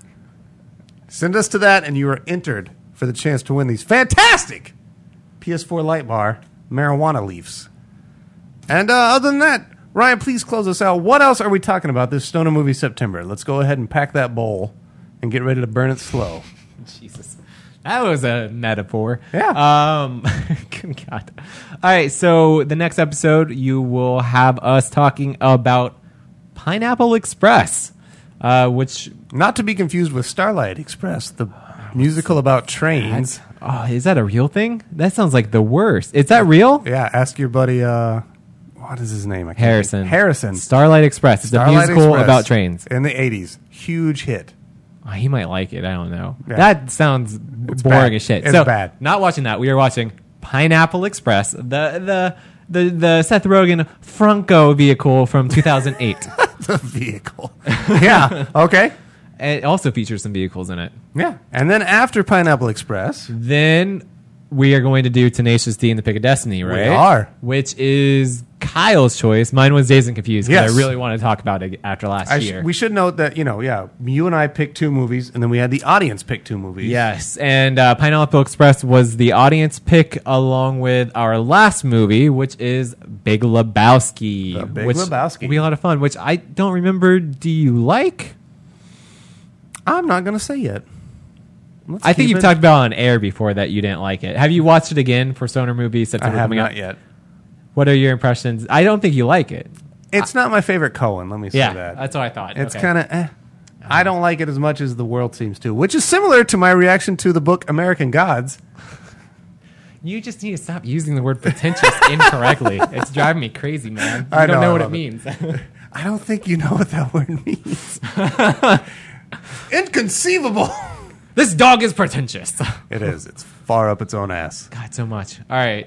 Send us to that, and you are entered for the chance to win these fantastic PS4 Light Bar marijuana leafs. And other than that, Ryan, please close us out. What else are we talking about this Stoner Movie September? Let's go ahead and pack that bowl and get ready to burn it slow. Jesus. That was a metaphor. Yeah. Good God. All right, so the next episode, you will have us talking about Pineapple Express, which... Not to be confused with Starlight Express, the musical about trains. Oh, is that a real thing? That sounds like the worst. Is that real? Yeah, ask your buddy, what is his name? I can't Harrison. think. Harrison. Starlight Express. It's a Starlight musical Express about trains. in the 80s. Huge hit. Oh, he might like it. I don't know. Yeah. That sounds boring bad. as shit. It's so, bad. Not watching that. We are watching Pineapple Express, the Seth Rogen Franco vehicle from 2008. The vehicle. Yeah, okay. It also features some vehicles in it. Yeah. And then after Pineapple Express, Then we are going to do Tenacious D and the Pick of Destiny, right? are. Which is Kyle's choice. Mine was Dazed and Confused because Yes. I really want to talk about it after last year. We should note that, you and I picked 2 movies, and then we had the audience pick 2 movies. Yes, and Pineapple Express was the audience pick along with our last movie, which is Big Lebowski. The Big which Lebowski. will be a lot of fun, which I don't remember. Do you like? I'm not going to say yet. I think you've talked about on air before that you didn't like it. Have you watched it again for Stoner Movie I September have coming not up? yet. What are your impressions? I don't think you like it. It's not my favorite Coen, let me say Yeah, that. that's what I thought. It's Okay. kind of I don't like it as much as the world seems to, which is similar to my reaction to the book American Gods. You just need to stop using the word pretentious incorrectly. It's driving me crazy, man. You I don't know, know I what it love it. means. I don't think you know what that word means. Inconceivable. This dog is pretentious. It is. It's far up its own ass. God, so much. All right.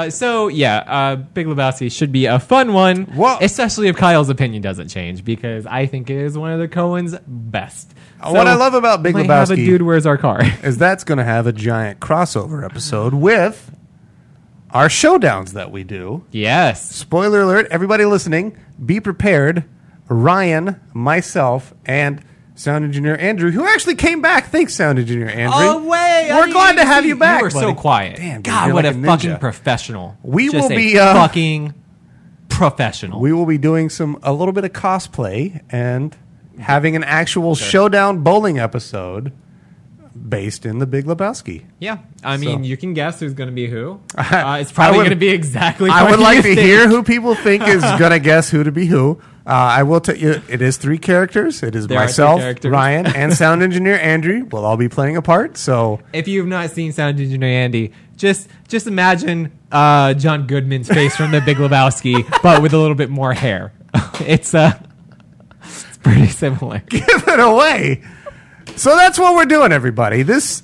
Big Lebowski should be a fun one, Whoa. especially if Kyle's opinion doesn't change, because I think it is one of the Coens' best. What I love about Big might have a Lebowski dude, where's our car? is that's going to have a giant crossover episode with our showdowns that we do. Yes. Spoiler alert, everybody listening, be prepared. Ryan, myself, and sound engineer Andrew, who actually came back. Thanks, sound engineer Andrew. Oh, wait. We're glad to have you back. You were so buddy. quiet. Damn, dude, God, you're what like a ninja. fucking professional. We Just will a be, fucking professional. We will be doing a little bit of cosplay and having an actual showdown bowling episode based in the Big Lebowski. Yeah, I mean, So- you can guess who's going to be who. I It's probably would- going to be exactly. I what would you like to think. hear who people think is going to guess who to be who. I will tell you, it is 3 characters. It is There are 3 myself, characters. Ryan, and sound engineer Andrew. We'll all be playing a part. So If you've not seen Sound Engineer Andy, just imagine John Goodman's face from The Big Lebowski, but with a little bit more hair. It's pretty similar. give it away. So that's what we're doing, everybody.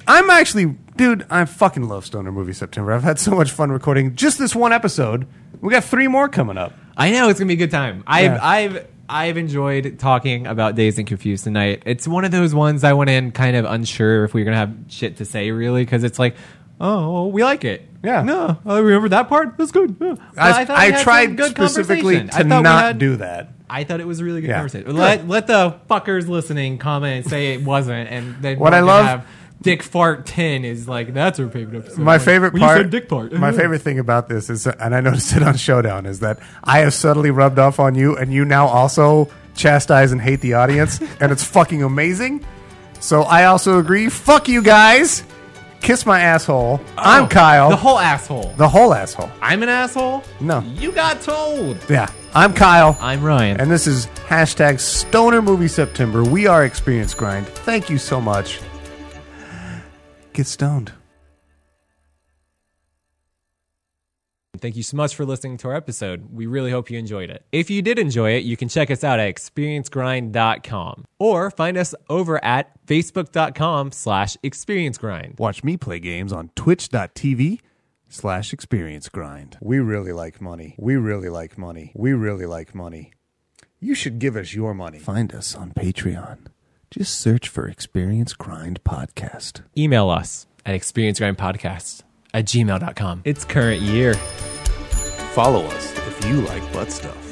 I fucking love Stoner Movie September. I've had so much fun recording just this one episode. We got 3 more coming up. I know it's gonna be a good time. Yeah. I've enjoyed talking about Dazed and Confused tonight. It's one of those ones I went in kind of unsure if we were gonna have shit to say really, because it's like, oh, we like it. Yeah. No, I remember that part. That's good. Yeah. But thought we I had some tried good specifically conversation. to I thought we not had- do that. I thought it was a really good Yeah. conversation. Good. Let the fuckers listening comment and say it wasn't, and then What we're I gonna love- have Dick Fart 10 is like, that's our favorite episode. My Like, favorite when you part, said Dick Fart. my favorite thing about this is, and I noticed it on Showdown, is that I have subtly rubbed off on you, and you now also chastise and hate the audience, and it's fucking amazing. So I also agree. Fuck you guys. Kiss my asshole. I'm Kyle. The whole asshole. The whole asshole. I'm an asshole? No. You got told. Yeah. I'm Kyle. I'm Ryan. And this is hashtag Stoner Movie September. We are Experience Grind. Thank you so much. Get stoned. Thank you so much for listening to our episode. We really hope you enjoyed it. If you did enjoy it, you can check us out at experiencegrind.com or find us over at facebook.com/experiencegrind. Watch me play games on twitch.tv/experiencegrind. We really like money. We really like money. We really like money. You should give us your money. Find us on Patreon. Just search for Experience Grind Podcast. Email us at experiencegrindpodcast@gmail.com. It's current year. Follow us if you like butt stuff.